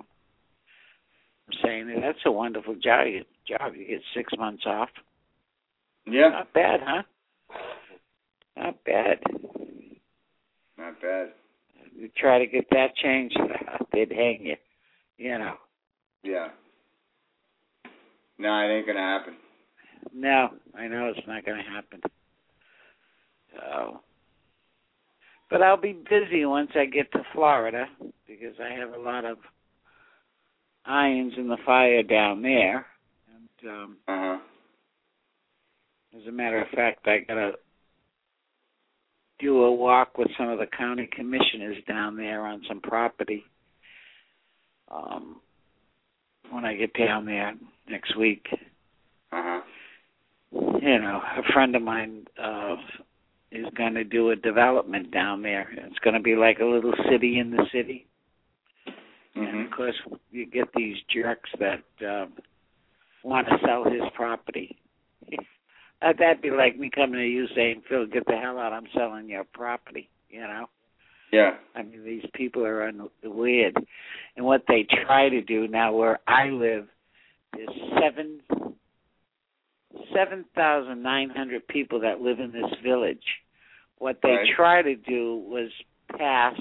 I'm saying that's a wonderful job. You, job. You get six months off. Yeah. Not bad, huh? Not bad. Not bad. You try to get that changed, they'd hang you, you know. Yeah. No, it ain't gonna happen. No, I know it's not going to happen. So, but I'll be busy once I get to Florida because I have a lot of irons in the fire down there. And um, Uh-huh. as a matter of fact, I got to do a walk with some of the county commissioners down there on some property um, when I get down there next week. Uh-huh. You know, a friend of mine uh, is going to do a development down there. It's going to be like a little city in the city. Mm-hmm. And, of course, you get these jerks that um, want to sell his property. Uh, that'd be like me coming to you saying, Phil, get the hell out, I'm selling your property, you know? Yeah. I mean, these people are un- weird. And what they try to do now where I live, there's seven seven thousand nine hundred people that live in this village. What they Right. try to do was pass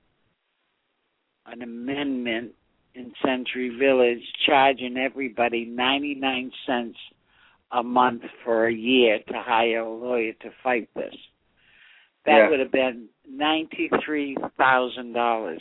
an amendment in Century Village charging everybody ninety-nine cents a month for a year to hire a lawyer to fight this. That Yeah. would have been ninety-three thousand dollars.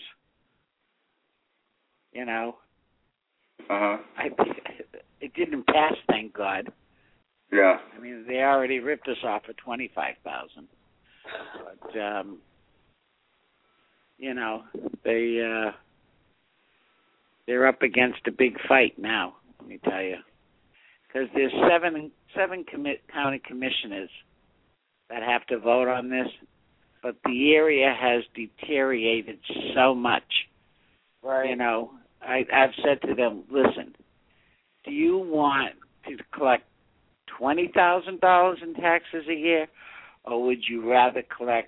You know? Uh-huh. I, it didn't pass, thank God. Yeah. I mean, they already ripped us off for twenty-five thousand. But um, you know, they uh, they're up against a big fight now. Let me tell you, because there's seven seven commi- county commissioners that have to vote on this, but the area has deteriorated so much. Right. You know, I, I've said to them, listen, do you want to collect twenty thousand dollars in taxes a year, or would you rather collect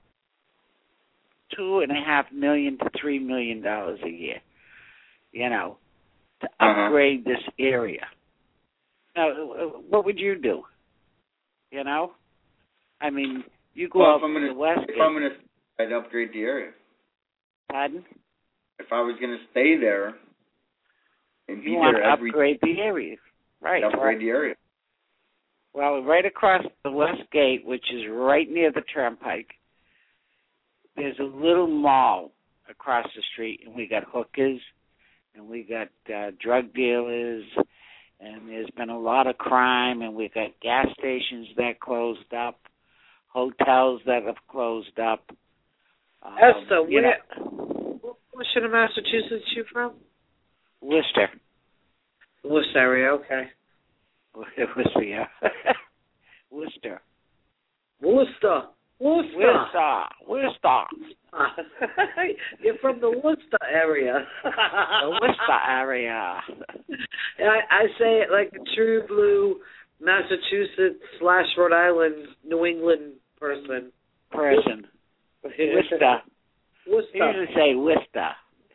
two and a half million to three million dollars a year, you know, to Uh-huh. upgrade this area? Now, what would you do? You know, I mean, you go Well, out if I'm to gonna, the west. if I'm gonna, I'd upgrade the area. Pardon? If I was gonna stay there and be You want there to every, upgrade the area, right? I'd upgrade the area. Well, right across the west gate, which is right near the turnpike, there's a little mall across the street, and we got hookers, and we got uh, drug dealers, and there's been a lot of crime, and we got gas stations that closed up, hotels that have closed up. Um, Esther, you where, know, what portion of Massachusetts you from? Worcester. Worcester area, okay. Worcester, yeah. Worcester. Worcester. Worcester. Worcester. Worcester. You're from the Worcester area. The Worcester area. I, I say it like a true blue Massachusetts slash Rhode Island, New England person. Person. Worcester. You Worcester. usually say Worcester.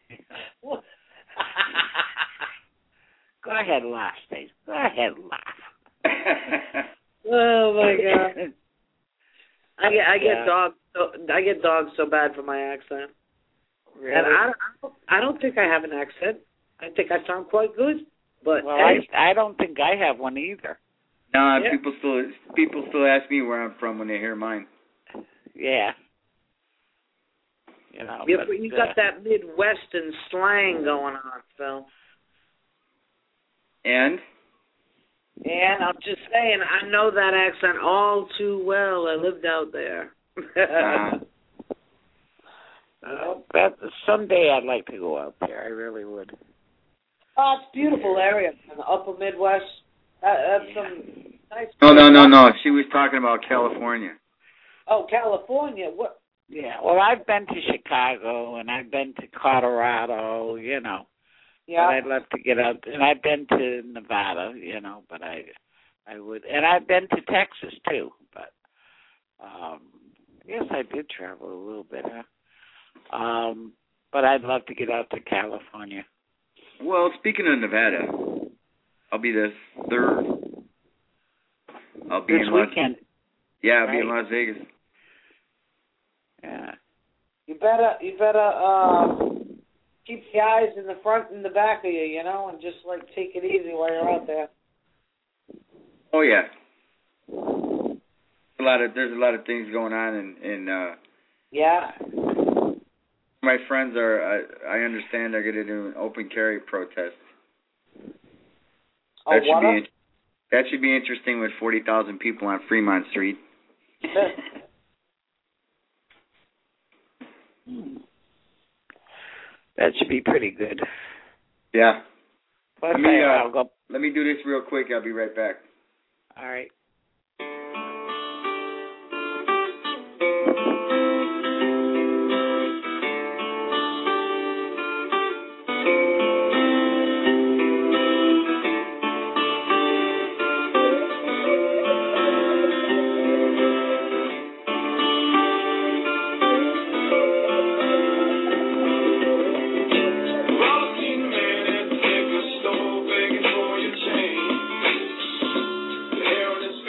Go ahead, laugh, Steve. Go ahead, laugh. Oh my God. I get I get Yeah. dogs so I get dogs so bad for my accent. Really? And I don't, I don't I don't think I have an accent. I think I sound quite good. But well, hey, I, I don't think I have one either. No, Yeah. people still people still ask me where I'm from when they hear mine. Yeah. You know, you, but, you uh, got that Midwestern slang going on, Phil. And And I'm just saying, I know that accent all too well. I lived out there. Uh-huh. Uh, that someday I'd like to go out there. I really would. Oh, it's a beautiful area in the Upper Midwest. That, that's Yeah. some nice. No, no, no, no. She was talking about California. Oh, California. What? Yeah. Well, I've been to Chicago and I've been to Colorado. You know. Yeah. But I'd love to get out, and I've been to Nevada. You know, but I, I would, and I've been to Texas too. But um, yes, I did travel a little bit. Huh? Um, but I'd love to get out to California. Well, speaking of Nevada, I'll be the third. I'll be This in Las weekend. Yeah, I'll right? be in Las Vegas. Yeah. You better, you better uh, keep the eyes in the front and the back of you, you know, and just like take it easy while you're out there. Oh yeah. A lot of there's a lot of things going on, and and uh, Yeah. my friends are. I, I understand they're going to do an open carry protest. Oh, That should what be up? in- that should be interesting with forty thousand people on Fremont Street. That should be pretty good. Yeah. Plus, Let me, I, uh, I'll go. Let me do this real quick. I'll be right back. All right. There on his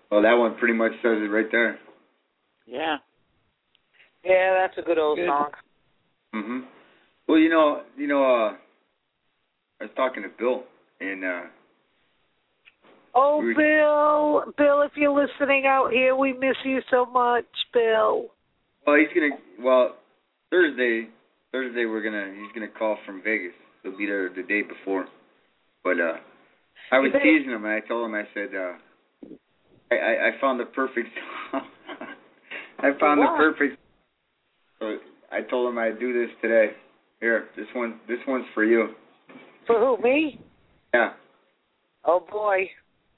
Well, that one pretty much says it right there. Yeah. Yeah, that's a good old Good. song. Mhm. Well, you know, you know, uh, I was talking to Bill, and uh, Oh, we were, Bill, Bill, if you're listening out here, we miss you so much, Bill. well, he's gonna, well, Thursday, Thursday we're gonna, he's gonna call from Vegas. He'll be there the day before, but uh, I was teasing him, and I told him, I said, uh, I, I, I found the perfect song. I found What? the perfect. So I told him I'd do this today. Here, this one, this one's for you. For who, me? Yeah. Oh, boy.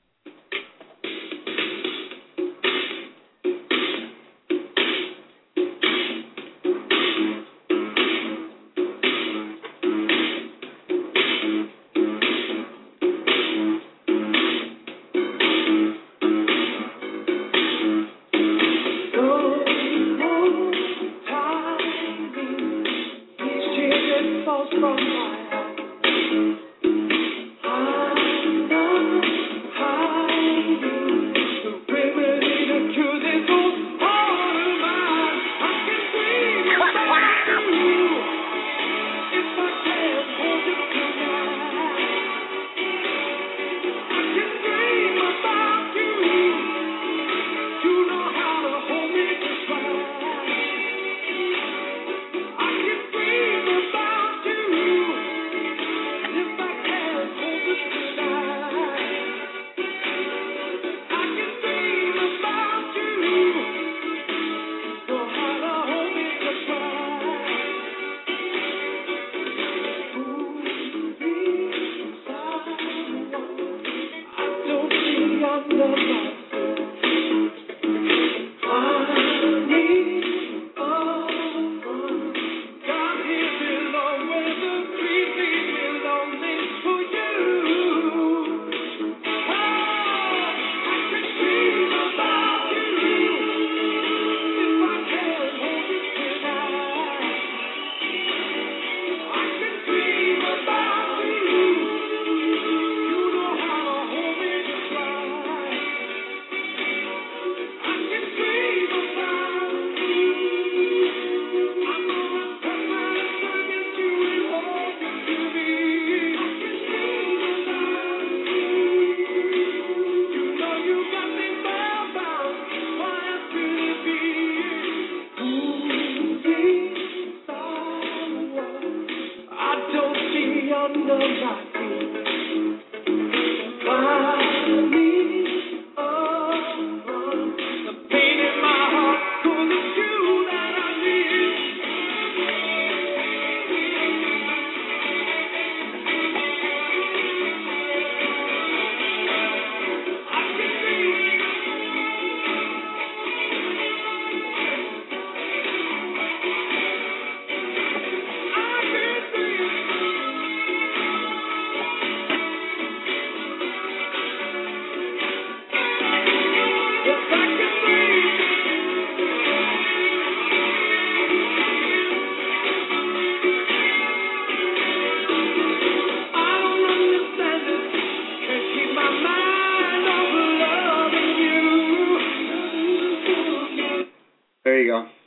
There you go.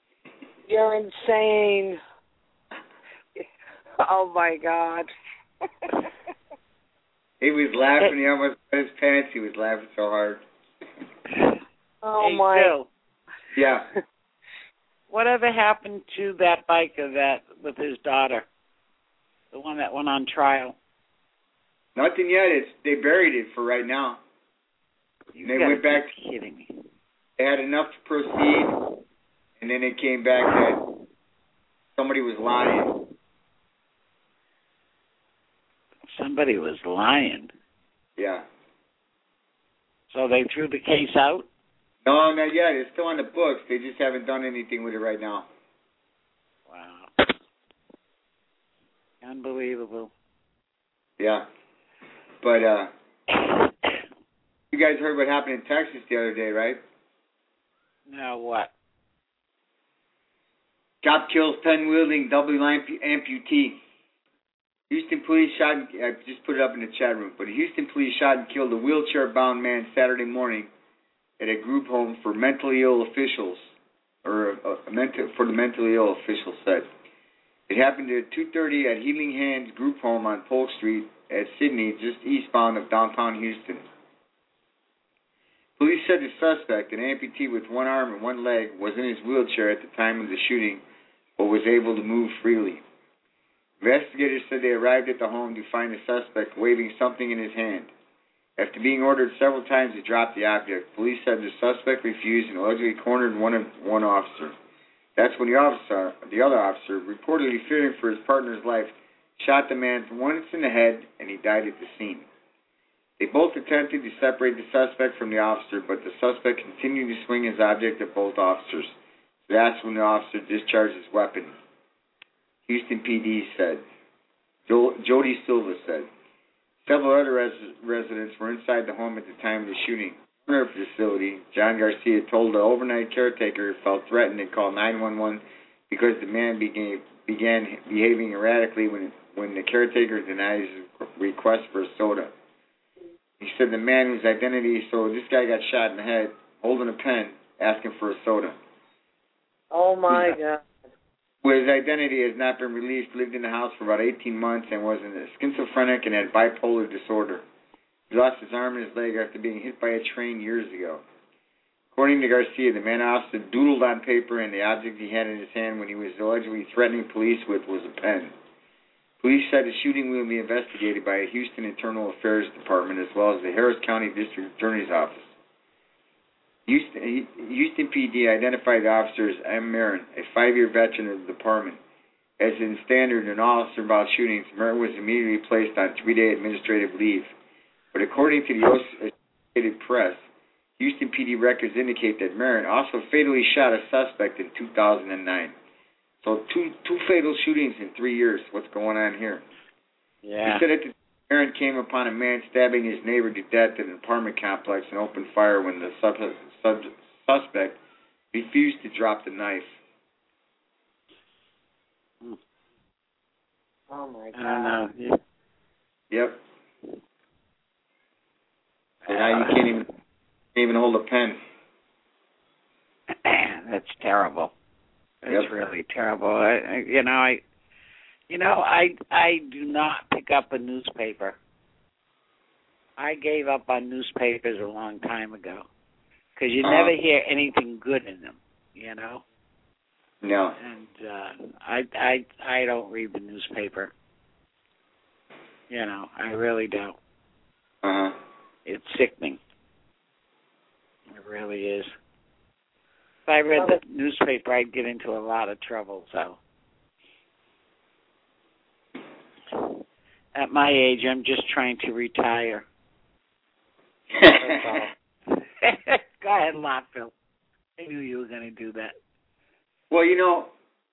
You're insane. Oh, my God. He was laughing. He almost put his pants. He was laughing so hard. Oh, Hey, my. Bill, Yeah. whatever happened to that biker that with his daughter, the one that went on trial? Nothing yet. It's they buried it for right now. You They gotta went back. be kidding me. They had enough to proceed, and then it came back that somebody was lying. Somebody was lying. Yeah. So they threw the case out? No, not yet. It's still on the books. They just haven't done anything with it right now. Wow. Unbelievable. Yeah. But uh, you guys heard what happened in Texas the other day, right? Now what? Cop kills pen-wielding double ampu- amputee. Houston police shot, and, I just put it up in the chat room, but Houston police shot and killed a wheelchair-bound man Saturday morning at a group home for mentally ill officials, or uh, mental, for the mentally ill, officials said. It happened at two thirty at Healing Hands Group Home on Polk Street at Sydney, just eastbound of downtown Houston. Police said the suspect, an amputee with one arm and one leg, was in his wheelchair at the time of the shooting, but was able to move freely. Investigators said they arrived at the home to find the suspect waving something in his hand. After being ordered several times to drop the object, police said the suspect refused and allegedly cornered one of one officer. That's when the officer, the other officer, reportedly fearing for his partner's life, shot the man once in the head, and he died at the scene. They both attempted to separate the suspect from the officer, but the suspect continued to swing his object at both officers. That's when the officer discharged his weapon. Houston P D said. Jo- Jody Silva said. Several other res- residents were inside the home at the time of the shooting. The owner of the facility, John Garcia, told the overnight caretaker he felt threatened and called nine one one because the man began, began behaving erratically when, when the caretaker denied his request for a soda. He said the man whose identity, so this guy got shot in the head, holding a pen, asking for a soda. Oh, my God. Well, his identity has not been released, lived in the house for about eighteen months, and was a schizophrenic and had bipolar disorder. He lost his arm and his leg after being hit by a train years ago. According to Garcia, the man officer doodled on paper, and the object he had in his hand when he was allegedly threatening police with was a pen. Police said the shooting will be investigated by a Houston Internal Affairs Department as well as the Harris County District Attorney's Office. Houston, Houston P D identified the officer as M. Marin, a five-year veteran of the department. As in standard in all Officer-involved shootings, Marin was immediately placed on three-day administrative leave. But according to the Associated Press, Houston P D records indicate that Marin also fatally shot a suspect in two thousand nine. So two two fatal shootings in three years. What's going on here? Yeah. He said that Marin came upon a man stabbing his neighbor to death at an apartment complex and opened fire when the sub, sub, suspect refused to drop the knife. Oh, my God. I don't know. Yeah. Yep. So now you can't even, can't even hold a pen. That's terrible. That's Yep. really terrible. I, I, you know, I, you know, I, I do not pick up a newspaper. I gave up on newspapers a long time ago because you uh, never hear anything good in them. You know. No. And uh, I, I, I don't read the newspaper. You know, I really don't. Uh huh. It's sickening. It really is. If I read the newspaper, I'd get into a lot of trouble, so. At my age, I'm just trying to retire. That's all. Go ahead, laugh, Phil. I knew you were going to do that. Well, you know,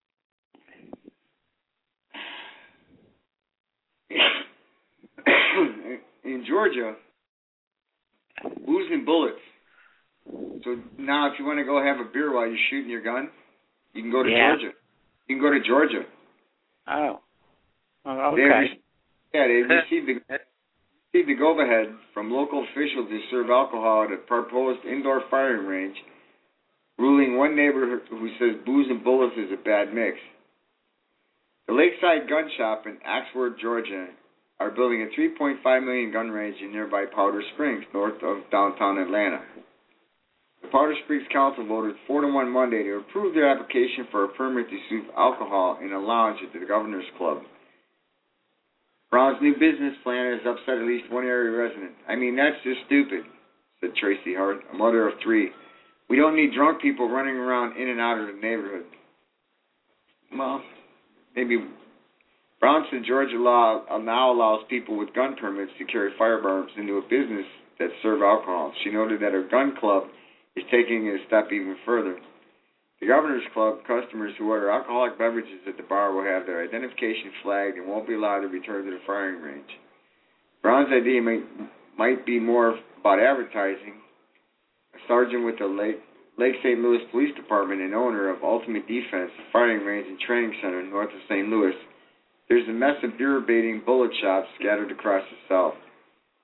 in Georgia, booze and bullets. So now if you want to go have a beer while you're shooting your gun, you can go to Yeah. Georgia. You can go to Georgia. Oh. Oh, They okay. re- yeah, they received the, received the go-ahead from local officials to serve alcohol at a proposed indoor firing range, ruling one neighbor who says booze and bullets is a bad mix. The Lakeside Gun Shop in Oxford, Georgia, are building a three point five million dollars gun range in nearby Powder Springs, north of downtown Atlanta. The Powder Springs Council voted four to one Monday to approve their application for a permit to serve alcohol in a lounge at the Governor's Club. Brown's new business plan has upset at least one area resident. I mean, that's just stupid, said Tracy Hart, a mother of three. We don't need drunk people running around in and out of the neighborhood. Well, maybe Brown said Georgia law now allows people with gun permits to carry firearms into a business that serve alcohol. She noted that her gun club is taking it a step even further. The Governor's Club customers who order alcoholic beverages at the bar will have their identification flagged and won't be allowed to return to the firing range. Brown's idea might, might be more about advertising. A sergeant with the Lake, Lake Saint Louis Police Department and owner of Ultimate Defense, a firing range and training center north of Saint Louis, there's a mess of beer-baiting bullet shops scattered across the South.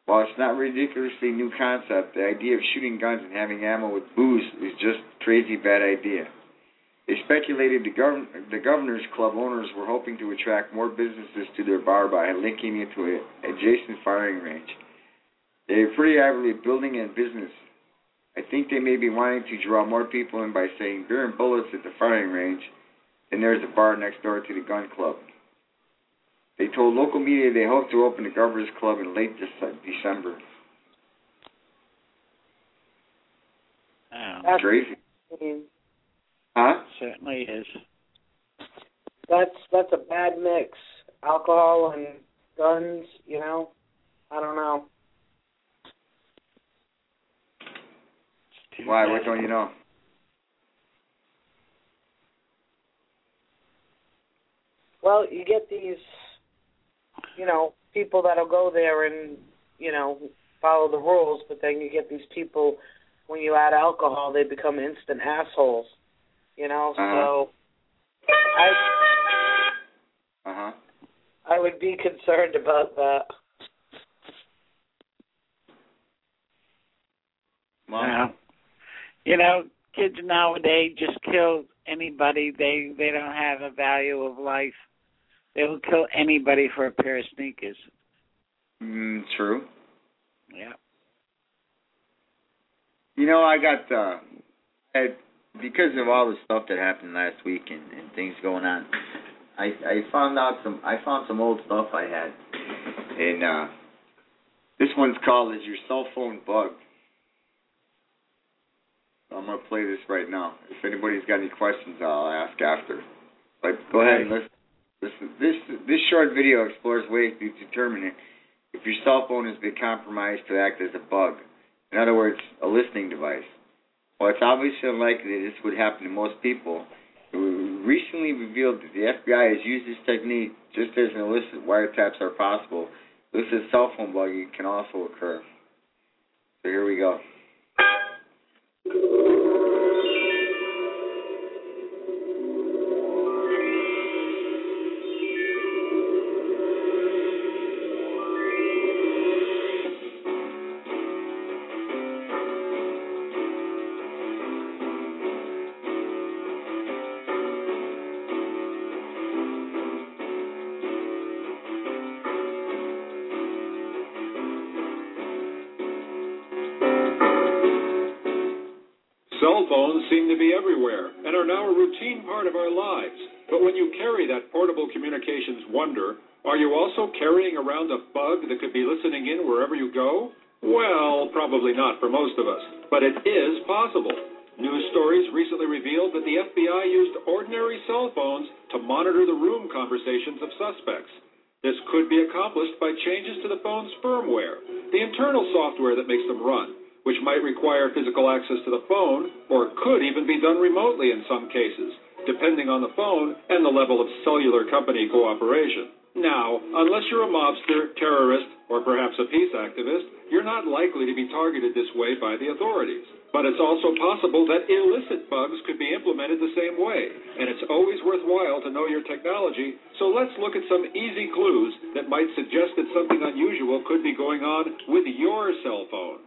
While it's not a ridiculously new concept, the idea of shooting guns and having ammo with booze is just a crazy bad idea. They speculated the, gov- the Governor's Club owners were hoping to attract more businesses to their bar by linking it to an adjacent firing range. They are pretty avidly building a business. I think they may be wanting to draw more people in by saying beer and bullets at the firing range, and there's a bar next door to the gun club. They told local media they hope to open the Governor's Club in late December. Oh, That's crazy. insane. Huh? Certainly is. That's that's a bad mix. Alcohol and guns, you know. I don't know. Why? What don't you know? Well, you get these, you know, people that'll go there and, you know, follow the rules, but then you get these people, when you add alcohol, they become instant assholes, you know, uh-huh. so I, uh-huh. I would be concerned about that. Well, you know, kids nowadays just kill anybody. They they don't have a value of life. They will kill anybody for a pair of sneakers. Mm, true. Yeah. You know, I got, uh, I, because of all the stuff that happened last week and, and things going on, I I found out some, I found some old stuff I had. And uh, this one's called Is Your Cell Phone Bugged? I'm going to play this right now. If anybody's got any questions, I'll ask after. But go ahead and listen. listen. This this short video explores ways to determine if your cell phone has been compromised to act as a bug. In other words, a listening device. While it's obviously unlikely that this would happen to most people, it was recently revealed that the F B I has used this technique just as an illicit wiretaps are possible. Illicit cell phone bugging can also occur. So here we go. Cell phones seem to be everywhere and are now a routine part of our lives. But when you carry that portable communications wonder, are you also carrying around a bug that could be listening in wherever you go? Well, probably not for most of us, but it is possible. News stories recently revealed that the F B I used ordinary cell phones to monitor the room conversations of suspects. This could be accomplished by changes to the phone's firmware, the internal software that makes them run, which might require physical access to the phone, or could even be done remotely in some cases, depending on the phone and the level of cellular company cooperation. Now, unless you're a mobster, terrorist, or perhaps a peace activist, you're not likely to be targeted this way by the authorities. But it's also possible that illicit bugs could be implemented the same way, and it's always worthwhile to know your technology, so let's look at some easy clues that might suggest that something unusual could be going on with your cell phone.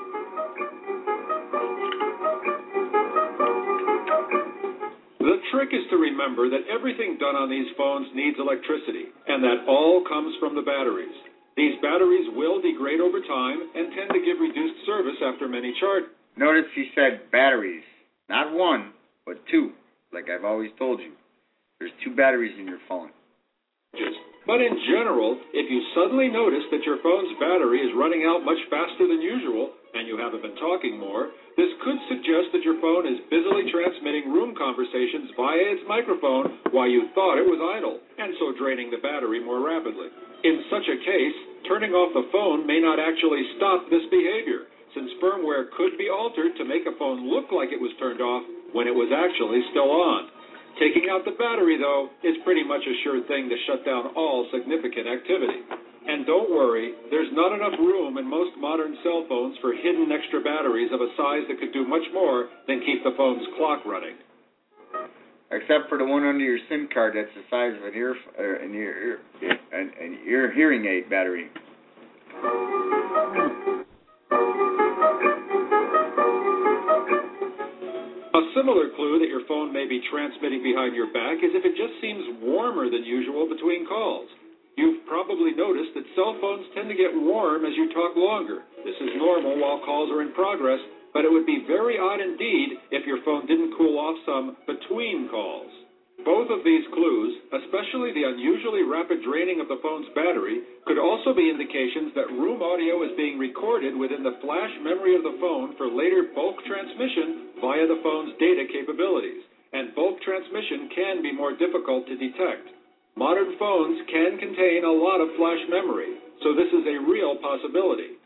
The trick is to remember that everything done on these phones needs electricity, and that all comes from the batteries. These batteries will degrade over time and tend to give reduced service after many charges. Notice he said batteries. Not one, but two, like I've always told you. There's two batteries in your phone. But in general, if you suddenly notice that your phone's battery is running out much faster than usual, and you haven't been talking more, this could suggest that your phone is busily transmitting room conversations via its microphone while you thought it was idle, and so draining the battery more rapidly. In such a case, turning off the phone may not actually stop this behavior, since firmware could be altered to make a phone look like it was turned off when it was actually still on. Taking out the battery, though, is pretty much a sure thing to shut down all significant activity. And don't worry, there's not enough room in most modern cell phones for hidden extra batteries of a size that could do much more than keep the phone's clock running. Except for the one under your SIM card that's the size of an ear, uh, an ear, an, an ear hearing aid battery. A similar clue that your phone may be transmitting behind your back is if it just seems warmer than usual between calls. You've probably noticed that cell phones tend to get warm as you talk longer. This is normal while calls are in progress, but it would be very odd indeed if your phone didn't cool off some between calls. Both of these clues, especially the unusually rapid draining of the phone's battery, could also be indications that room audio is being recorded within the flash memory of the phone for later bulk transmission via the phone's data capabilities, and bulk transmission can be more difficult to detect. Modern phones can contain a lot of flash memory, so this is a real possibility.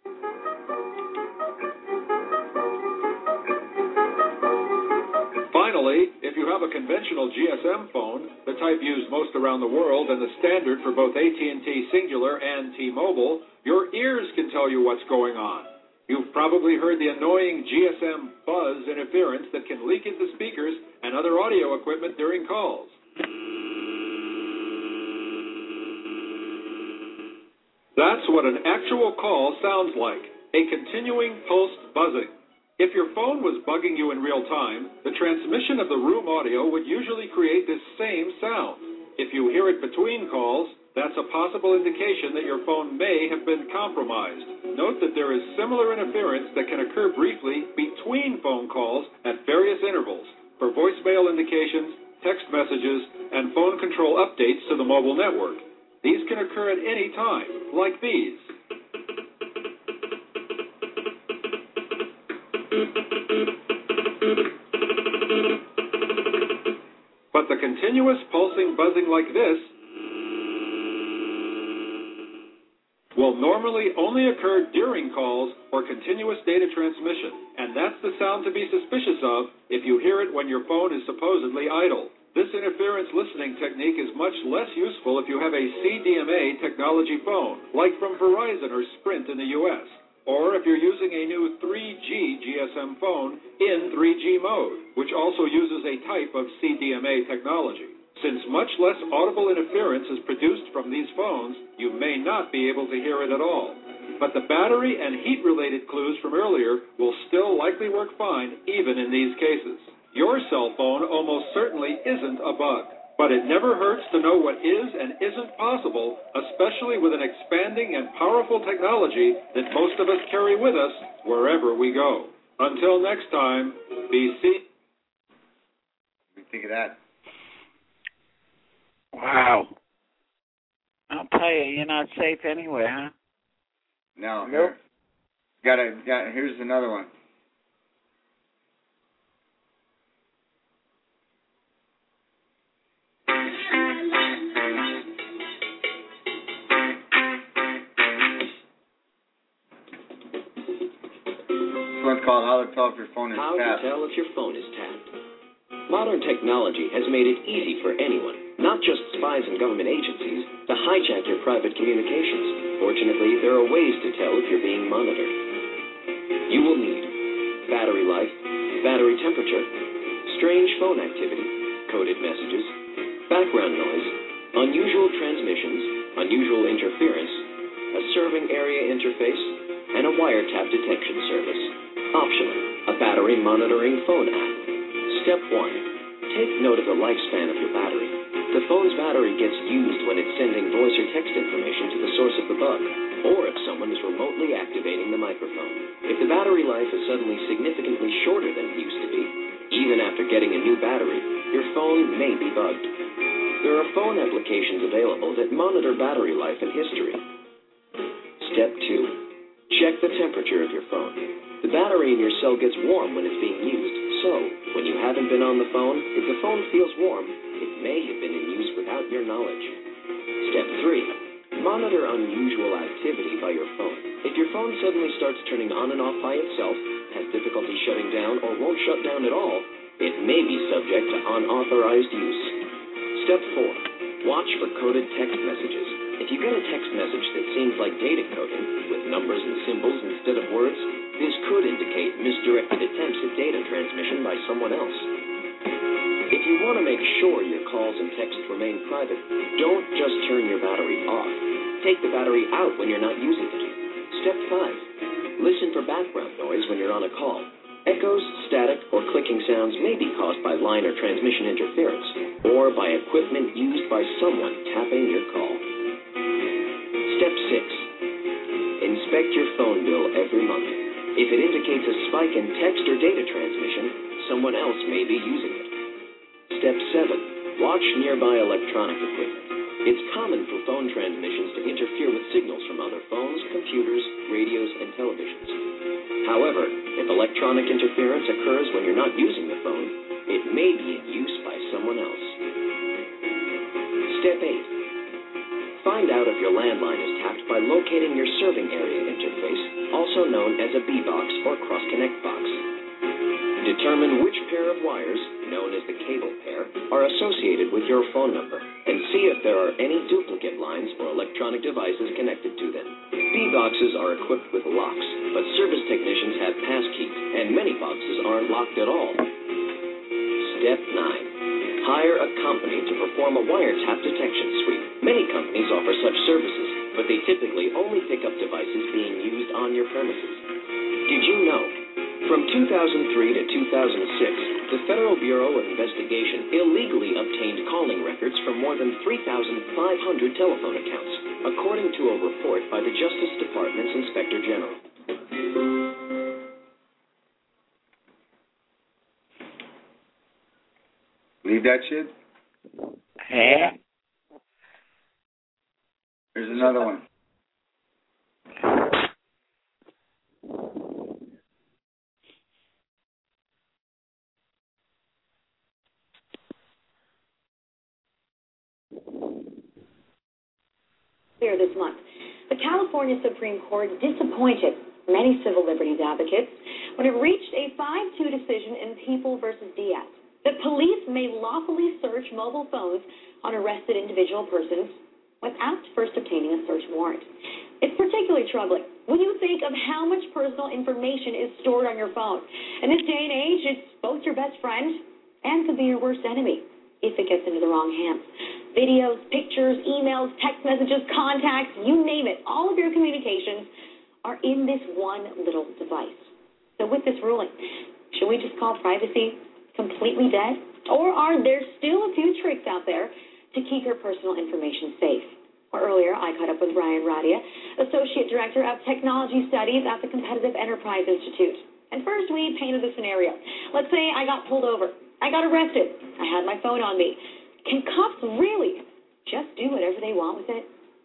Finally, if you have a conventional G S M phone, the type used most around the world and the standard for both A T and T Singular and T-Mobile, your ears can tell you what's going on. You've probably heard the annoying G S M buzz interference that can leak into speakers and other audio equipment during calls. That's what an actual call sounds like, a continuing pulsed buzzing. If your phone was bugging you in real time, the transmission of the room audio would usually create this same sound. If you hear it between calls, that's a possible indication that your phone may have been compromised. Note that there is similar interference that can occur briefly between phone calls at various intervals for voicemail indications, text messages, and phone control updates to the mobile network. These can occur at any time, like these. But the continuous pulsing buzzing like this will normally only occur during calls or continuous data transmission, and that's the sound to be suspicious of if you hear it when your phone is supposedly idle. This interference listening technique is much less useful if you have a C D M A technology phone, like from Verizon or Sprint in the U S, or if you're using a new three G G S M phone in three G mode, which also uses a type of C D M A technology. Since much less audible interference is produced from these phones, you may not be able to hear it at all. But the battery and heat-related clues from earlier will still likely work fine even in these cases. Your cell phone almost certainly isn't a bug, but it never hurts to know what is and isn't possible, especially with an expanding and powerful technology that most of us carry with us wherever we go. Until next time, be safe. What do you think of that? Wow. I'll tell you, you're not safe anywhere, huh? No. Nope. Got a, got, here's another one. This one's called How to Tell If Your Phone is How Tapped. to tell if your phone is tapped. Modern technology has made it easy for anyone, not just spies and government agencies, to hijack your private communications. Fortunately, there are ways to tell if you're being monitored. You will need battery life, battery temperature, strange phone activity, coded messages, background noise, unusual transmissions, unusual interference, a serving area interface, and a wiretap detection service. Optionally, a battery monitoring phone app. Step one. Take note of the lifespan of your battery. The phone's battery gets used when it's sending voice or text information to the source of the bug, or if someone is remotely activating the microphone. If the battery life is suddenly significantly shorter than it used to be, even after getting a new battery, your phone may be bugged. There are phone applications available that monitor battery life and history. Step two. Check the temperature of your phone. The battery in your cell gets warm when it's being used, so when you haven't been on the phone, if the phone feels warm, it may have been in use without your knowledge. Step three. Monitor unusual activity by your phone. If your phone suddenly starts turning on and off by itself, has difficulty shutting down, or won't shut down at all, it may be subject to unauthorized use. Step four. Watch for coded text messages. If you get a text message that seems like data coding, with numbers and symbols instead of words, this could indicate misdirected attempts at data transmission by someone else. If you want to make sure your calls and texts remain private, don't just turn your battery off. Take the battery out when you're not using it. Step five. Listen for background noise when you're on a call. Echoes, static, or clicking sounds may be caused by line or transmission interference, or by equipment used by someone tapping your call. Step six. Inspect your phone bill every month. If it indicates a spike in text or data transmission, someone else may be using it. Step seven. Watch nearby electronic equipment. It's common for phone transmissions to interfere with signals from other phones, computers, radios, and televisions. However, if electronic interference occurs when you're not using the phone, it may be in use by someone else. Step eight. Find out if your landline is tapped by locating your serving area interface, also known as a B box or cross-connect box. Determine which pair of wires, known as the cable pair, are associated with your phone number, and see if there are any duplicate lines or electronic devices connected to them. B boxes are equipped with locks, but service technicians have passkeys, and many boxes aren't locked at all. Step nine. Hire a company to perform a wiretap detection suite. Many companies offer such services, but they typically only pick up devices being used on your premises. Did you know? From two thousand three to two thousand six, the Federal Bureau of Investigation illegally obtained calling records from more than three thousand five hundred telephone accounts, according to a report by the Justice Department's Inspector General. Leave that shit? Yeah. There's another one. This month, the California Supreme Court disappointed many civil liberties advocates when it reached a five two decision in People versus Diaz that police may lawfully search mobile phones on arrested individual persons without first obtaining a search warrant. It's particularly troubling when you think of how much personal information is stored on your phone. In this day and age, it's both your best friend and could be your worst enemy if it gets into the wrong hands. Videos, pictures, emails, text messages, contacts, you name it, all of your communications are in this one little device. So with this ruling, should we just call privacy completely dead? Or are there still a few tricks out there to keep your personal information safe? Or earlier, I caught up with Brian Radia, Associate Director of Technology Studies at the Competitive Enterprise Institute. And first, we painted the scenario. Let's say I got pulled over. I got arrested. I had my phone on me. Can cops really just do whatever they want with it?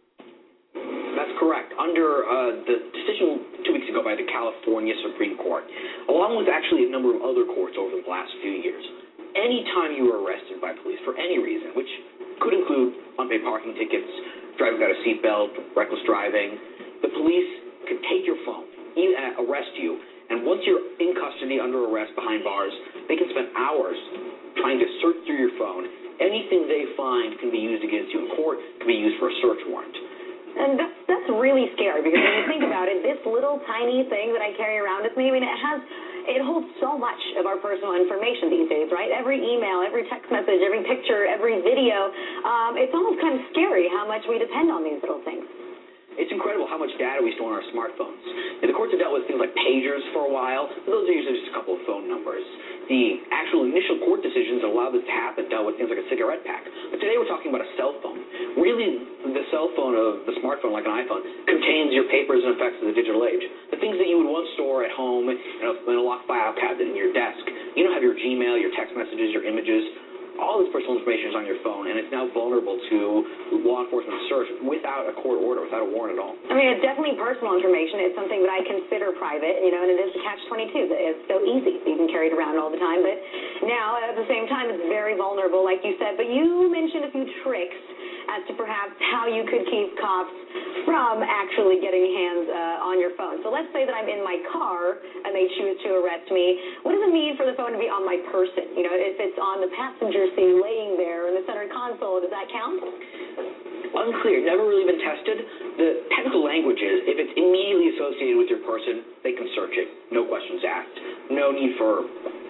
That's correct. Under uh, the decision two weeks ago by the California Supreme Court, along with actually a number of other courts over the last few years, anytime you were arrested by police for any reason, which could include unpaid parking tickets, driving without a seatbelt, reckless driving, the police could take your phone, uh, arrest you, and once you're in custody under arrest behind bars, they can spend hours trying to search through your phone. Anything they find can be used against you in court, can be used for a search warrant. And that's, that's really scary because when you think about it, this little tiny thing that I carry around with me, I mean, it has, it holds so much of our personal information these days, right? Every email, every text message, every picture, every video. Um, it's almost kind of scary how much we depend on these little things. It's incredible how much data we store on our smartphones. And the courts have dealt with things like pagers for a while. Those are usually just a couple of phone numbers. The actual initial court decisions that allowed this to happen dealt with things like a cigarette pack. But today we're talking about a cell phone. Really, the cell phone of the smartphone, like an iPhone, contains your papers and effects of the digital age. The things that you would once store at home in a, in a locked file cabinet in your desk. You don't have your Gmail, your text messages, your images. All this personal information is on your phone, and it's now vulnerable to law enforcement search without a court order, without a warrant at all. I mean, it's definitely personal information. It's something that I consider private, you know, and it is the catch twenty-two. It's so easy. You can carry it around all the time. But now, at the same time, it's very vulnerable, like you said. But you mentioned a few tricks as to perhaps how you could keep cops from actually getting hands uh, on your phone. So let's say that I'm in my car and they choose to arrest me. What does it mean for the phone to be on my person? You know, if it's on the passenger seat laying there in the center console, does that count? Unclear. Never really been tested. The technical language is if it's immediately associated with your person, they can search it. No questions asked. No need for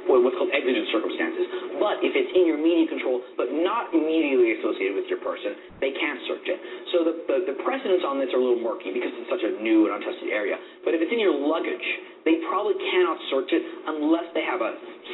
what's called exigent circumstances. But if it's in your immediate control, but not immediately associated with your person, they can't search it. So the, the, the precedents on this are a little murky because it's such a new and untested area. But if it's in your luggage, they probably cannot search it unless they have a,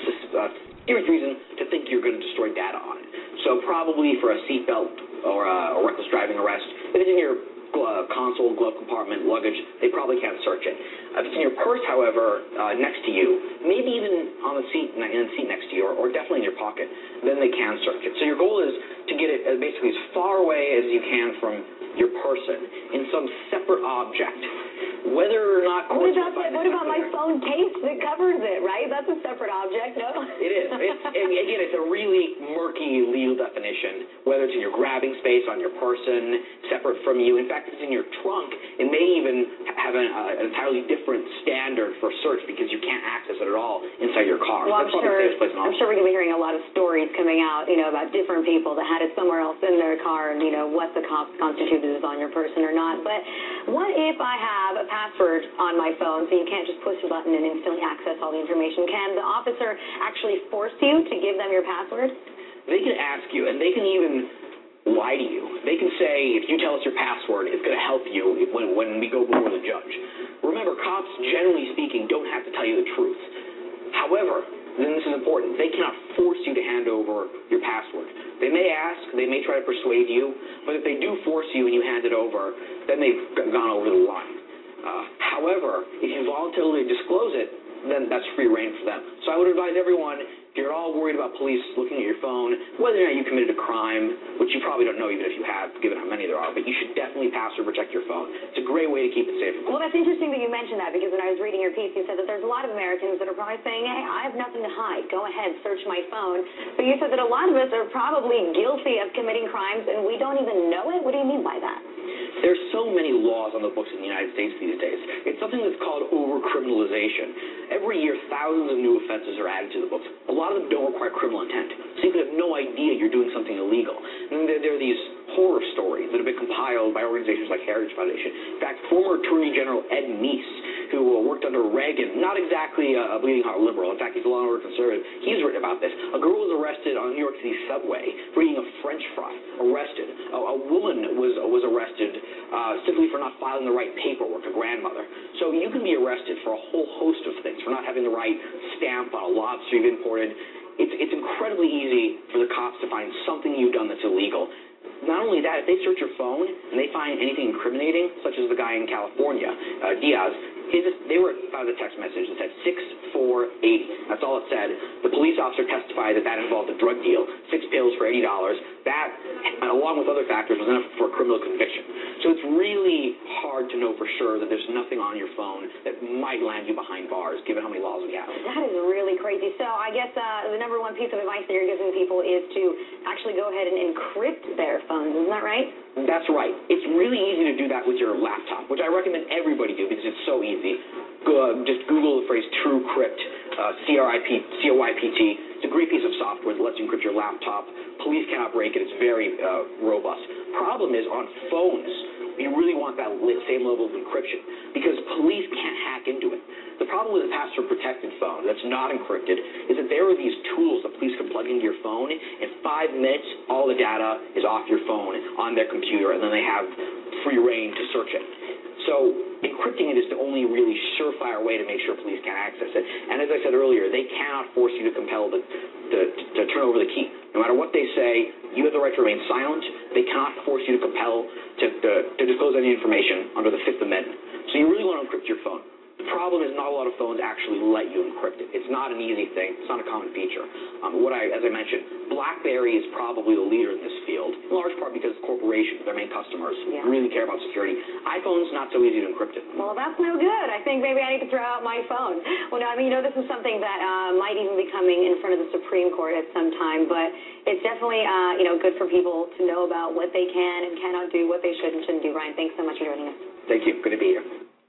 a serious reason to think you're going to destroy data on it. So probably for a seatbelt or a, a reckless driving arrest, if it's in your Uh, console, glove compartment, luggage, they probably can't search it. If it's in your purse, however, uh, next to you, maybe even on the seat, in the seat next to you, or, or definitely in your pocket, then they can search it. So your goal is to get it as basically as far away as you can from your person in some separate object. Whether or not... What about, that, what about my phone case that covers it, right? That's a separate object, no? It is. It's, again, it's a really murky legal definition, whether it's in your grabbing space, on your person, separate from you. In fact, if it's in your trunk, it may even have an, uh, an entirely different standard for search because you can't access it at all inside your car. Well, That's I'm sure, I'm sure we're going to be hearing a lot of stories coming out, you know, about different people that had it somewhere else in their car and, you know, what the cops constituted is on your person or not. But what if I have a password on my phone so you can't just push a button and instantly access all the information? Can the officer actually force you to give them your password? They can ask you, and they can even lie to you. They can say, if you tell us your password, it's going to help you when, when we go before the judge. Remember, cops, generally speaking, don't have to tell you the truth. However, then this is important, they cannot force you to hand over your password. They may ask, they may try to persuade you, but if they do force you and you hand it over, then they've gone over the line. Uh, however, if you voluntarily disclose it, then that's free reign for them. So I would advise everyone, if you're all worried about police looking at your phone, whether or not you committed a crime, which you probably don't know even if you have, given how many there are, but you should definitely password protect your phone. It's a great way to keep it safe. Well, that's interesting that you mentioned that, because when I was reading your piece, you said that there's a lot of Americans that are probably saying, hey, I have nothing to hide. Go ahead, search my phone. But you said that a lot of us are probably guilty of committing crimes, and we don't even know it. What do you mean by that? There's so many laws on the books in the United States these days. It's something that's called over-criminalization. Every year, thousands of new offenses are added to the books. A lot of them don't require criminal intent, so you could have no idea you're doing something illegal. And there, there are these horror stories that have been compiled by organizations like Heritage Foundation. In fact, former Attorney General Ed Meese, who worked under Reagan, not exactly a bleeding heart liberal, in fact, he's a law and order conservative, he's written about this. A girl was arrested on a New York City subway for eating a French fry, arrested. A, a woman was was arrested uh, simply for not filing the right paperwork, a grandmother. So you can be arrested for a whole host of things, for not having the right stamp on a lobster you've imported. It's, it's incredibly easy for the cops to find something you've done that's illegal. Not only that, if they search your phone and they find anything incriminating, such as the guy in California, uh, Diaz, his, they were found a text message that said six four eighty. That's all it said. The police officer testified that that involved a drug deal, six pills for eighty dollars. That, along with other factors, was enough for a criminal conviction. So it's really hard to know for sure that there's nothing on your phone that might land you behind bars, given how many laws we have. That is really crazy. So I guess uh, the number one piece of advice that you're giving people is to actually go ahead and encrypt their phones. Isn't that right? That's right. It's really easy to do that with your laptop, which I recommend everybody do because it's so easy. Go, uh, just Google the phrase TrueCrypt, uh, C R I P C O Y P T. It's a great piece of software that lets you encrypt your laptop. Police cannot break it. It's very uh, robust. Problem is, on phones, you really want that same level of encryption because police can't hack into it. The problem with a password-protected phone that's not encrypted is that there are these tools that police can plug into your phone. In five minutes, all the data is off your phone on their computer, and then they have free reign to search it. So encrypting it is the only really surefire way to make sure police can't access it. And as I said earlier, they cannot force you to compel the, the, to turn over the key. No matter what they say, you have the right to remain silent. They cannot force you to compel to, to, to disclose any information under the Fifth Amendment. So you really want to encrypt your phone. The problem is not a lot of phones actually let you encrypt it. It's not an easy thing. It's not a common feature. Um, what I, as I mentioned, BlackBerry is probably the leader in this field, in large part because corporations, their main customers, yeah. really care about security. iPhone's not so easy to encrypt it. Well, that's no good. I think maybe I need to throw out my phone. Well, no, I mean, you know, this is something that uh, might even be coming in front of the Supreme Court at some time, but it's definitely, uh, you know, good for people to know about what they can and cannot do, what they should and shouldn't do. Ryan, thanks so much for joining us. Thank you. Good to be here.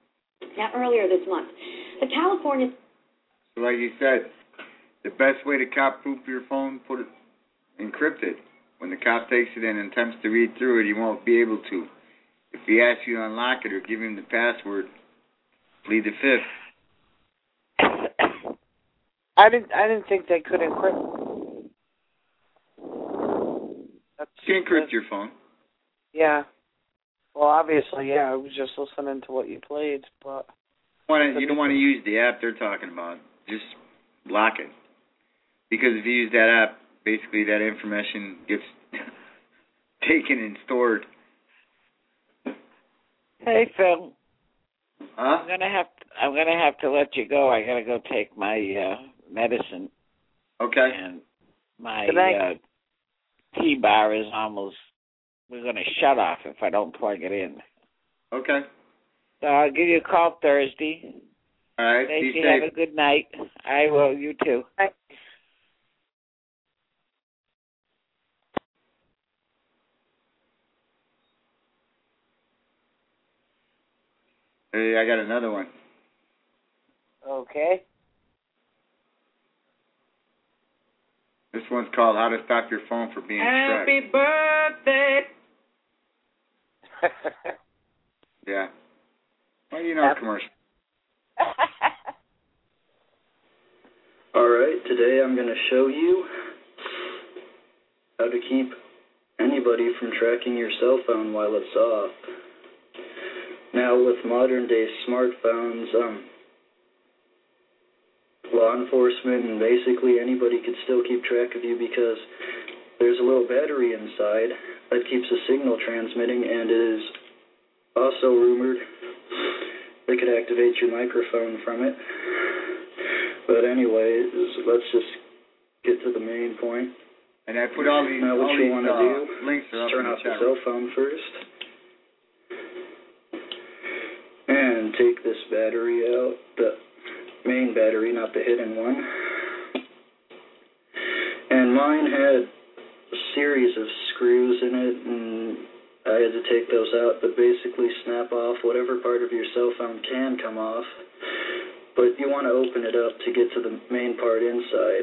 Now, earlier this month, the California... So like you said, the best way to cop-proof your phone, put it encrypted. When the cop takes it and attempts to read through it, he won't be able to. If he asks you to unlock it or give him the password, plead the fifth. I didn't. I didn't think they could encrypt. That's, you can encrypt that's, your phone. Yeah. Well, obviously, yeah. I was just listening to what you played, but You don't want to use the app they're talking about. Just block it. Because if you use that app, basically that information gets taken and stored. Hey, Phil. Huh? I'm gonna have to, I'm gonna have to let you go. I gotta go take my uh, medicine. Okay. And my uh, T-bar is almost. We're gonna shut off if I don't plug it in. Okay. So I'll give you a call Thursday. All right. Stacey, be safe. have a good night. I will. You too. Bye. Hey, I got another one. Okay. This one's called How to Stop Your Phone from Being Tracked. Happy birthday. Yeah. Well, you know a commercial. Alright, today I'm going to show you how to keep anybody from tracking your cell phone while it's off. Now, with modern day smartphones, um, law enforcement and basically anybody could still keep track of you because there's a little battery inside that keeps a signal transmitting, and it is also rumored they could activate your microphone from it. But anyway, let's just get to the main point. And I put all these now what all you these, want to uh, do links is turn off the cell phone first. And take this battery out, the main battery, not the hidden one. And mine had a series of screws in it, and I had to take those out, but basically snap off whatever part of your cell phone can come off. But you want to open it up to get to the main part inside.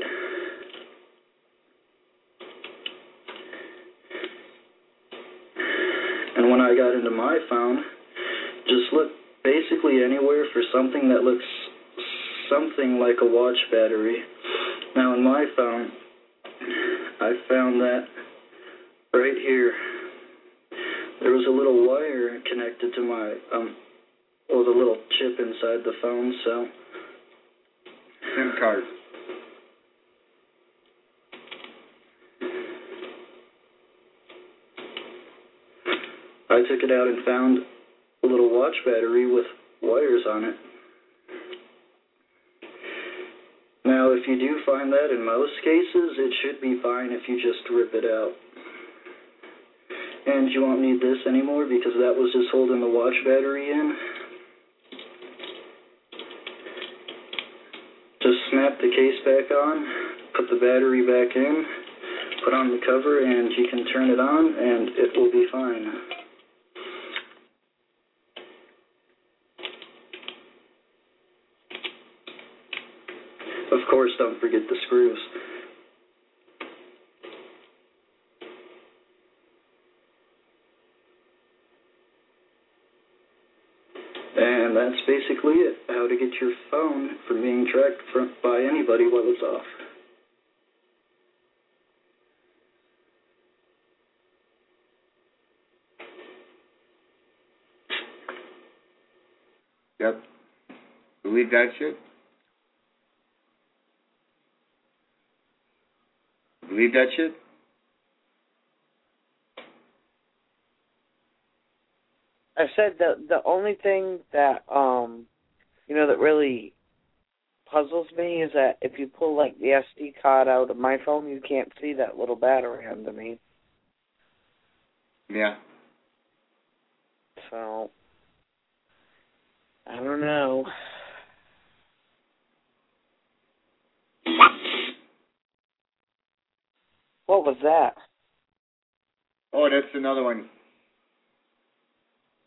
And when I got into my phone, just look basically anywhere for something that looks something like a watch battery. Now in my phone, I found that right here. There was a little wire connected to my, um, well, the little chip inside the phone, so. SIM card. I took it out and found a little watch battery with wires on it. Now, if you do find that, in most cases, it should be fine if you just rip it out. And you won't need this anymore because that was just holding the watch battery in. Just snap the case back on, put the battery back in, put on the cover, and you can turn it on, and it will be fine. Of course, don't forget the screws. And that's basically it, how to get your phone from being tracked from, by anybody while it's off. Yep. Believe that shit? Believe that shit? I said the the only thing that um you know that really puzzles me is that if you pull like the S D card out of my phone, you can't see that little battery underneath. Yeah. So I don't know. What was that? Oh, that's another one.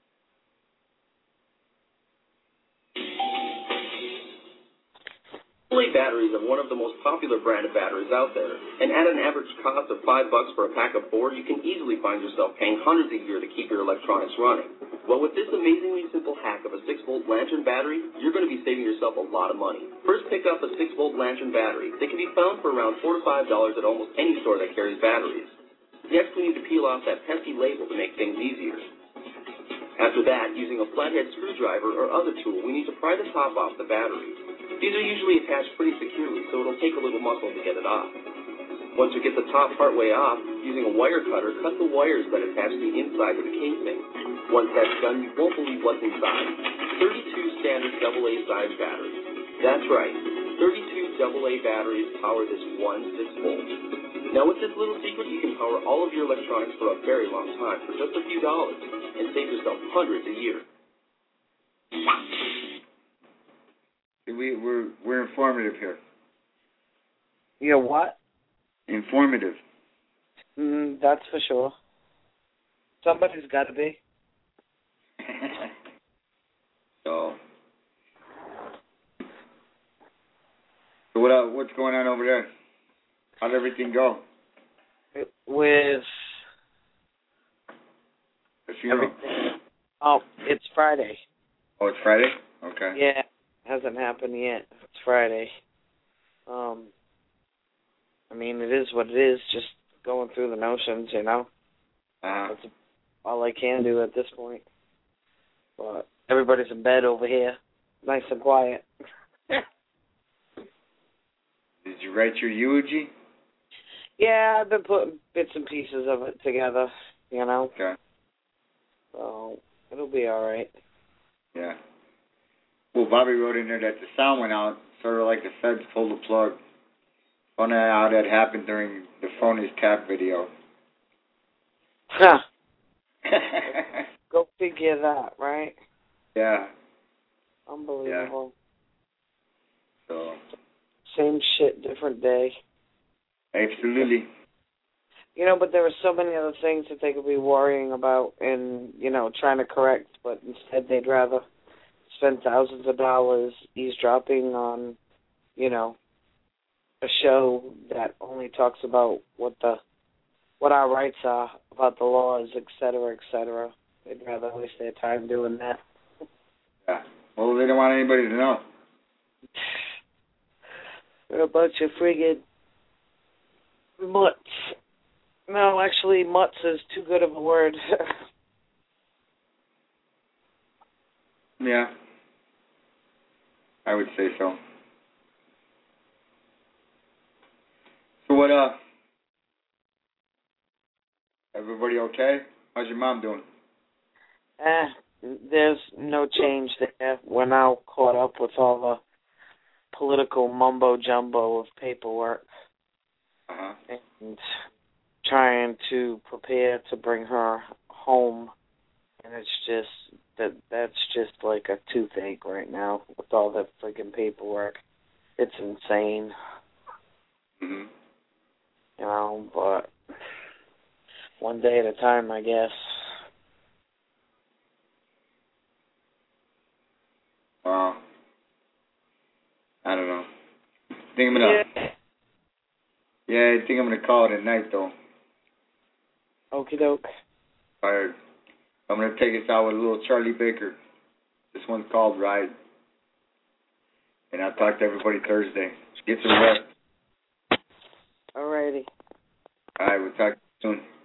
When A batteries are one of the most popular brand of batteries out there, and at an average cost of five bucks for a pack of four, you can easily find yourself paying hundreds a year to keep your electronics running. Well, with this amazingly simple hack of a six volt lantern battery, you're going to be saving yourself a lot of money. First, pick up a six volt lantern battery. They can be found for around four to five dollars at almost any store that carries batteries. Next, we need to peel off that pesky label to make things easier. After that, using a flathead screwdriver or other tool, we need to pry the top off the battery. These are usually attached pretty securely, so it'll take a little muscle to get it off. Once you get the top part way off, using a wire cutter, cut the wires that attach the inside of the casing. Once that's done, you won't believe what's inside. thirty-two standard double A size batteries. That's right, thirty-two double A batteries power this one six volt. Now with this little secret, you can power all of your electronics for a very long time for just a few dollars and save yourself hundreds a year. We, we're we're informative here. You're what? Informative. Mm, that's for sure. Somebody's got to be. so, so what uh, what's going on over there? How'd everything go? With the funeral. Everything. Oh, it's Friday. Oh, it's Friday? Okay. Yeah. Hasn't happened yet. It's Friday. Um, I mean, it is what it is. Just going through the motions, you know. Uh-huh. That's all I can do at this point. But everybody's in bed over here, nice and quiet. Did you write your eulogy? Yeah, I've been putting bits and pieces of it together, you know. Okay. So it'll be all right. Yeah. Well, Bobby wrote in there that the sound went out, sort of like the feds pulled the plug. Found out how that happened during the phone is tapped video. Huh. Go figure that, right? Yeah. Unbelievable. Yeah. So. Same shit, different day. Absolutely. You know, but there are so many other things that they could be worrying about and, you know, trying to correct, but instead they'd rather spend thousands of dollars eavesdropping on, you know, a show that only talks about what the what our rights are, about the laws, et cetera, et cetera. They'd rather waste their time doing that. Yeah. Well, they don't want anybody to know. They're a bunch of friggin' mutts. No, actually, mutts is too good of a word. Yeah. I would say so. So what, uh, everybody okay? How's your mom doing? Eh, there's no change there. We're now caught up with all the political mumbo-jumbo of paperwork. Uh-huh. And trying to prepare to bring her home. And it's just, that that's just like a toothache right now with all that freaking paperwork. It's insane. Mm-hmm. You know, but one day at a time, I guess. Wow. I don't know. I think I'm gonna. Yeah. Yeah, I think I'm gonna call it a night though. Okie doke. Alright. I'm gonna take us out with a little Charlie Baker. This one's called Ride. And I'll talk to everybody Thursday. Get some rest. Alrighty. Alright, we'll talk soon.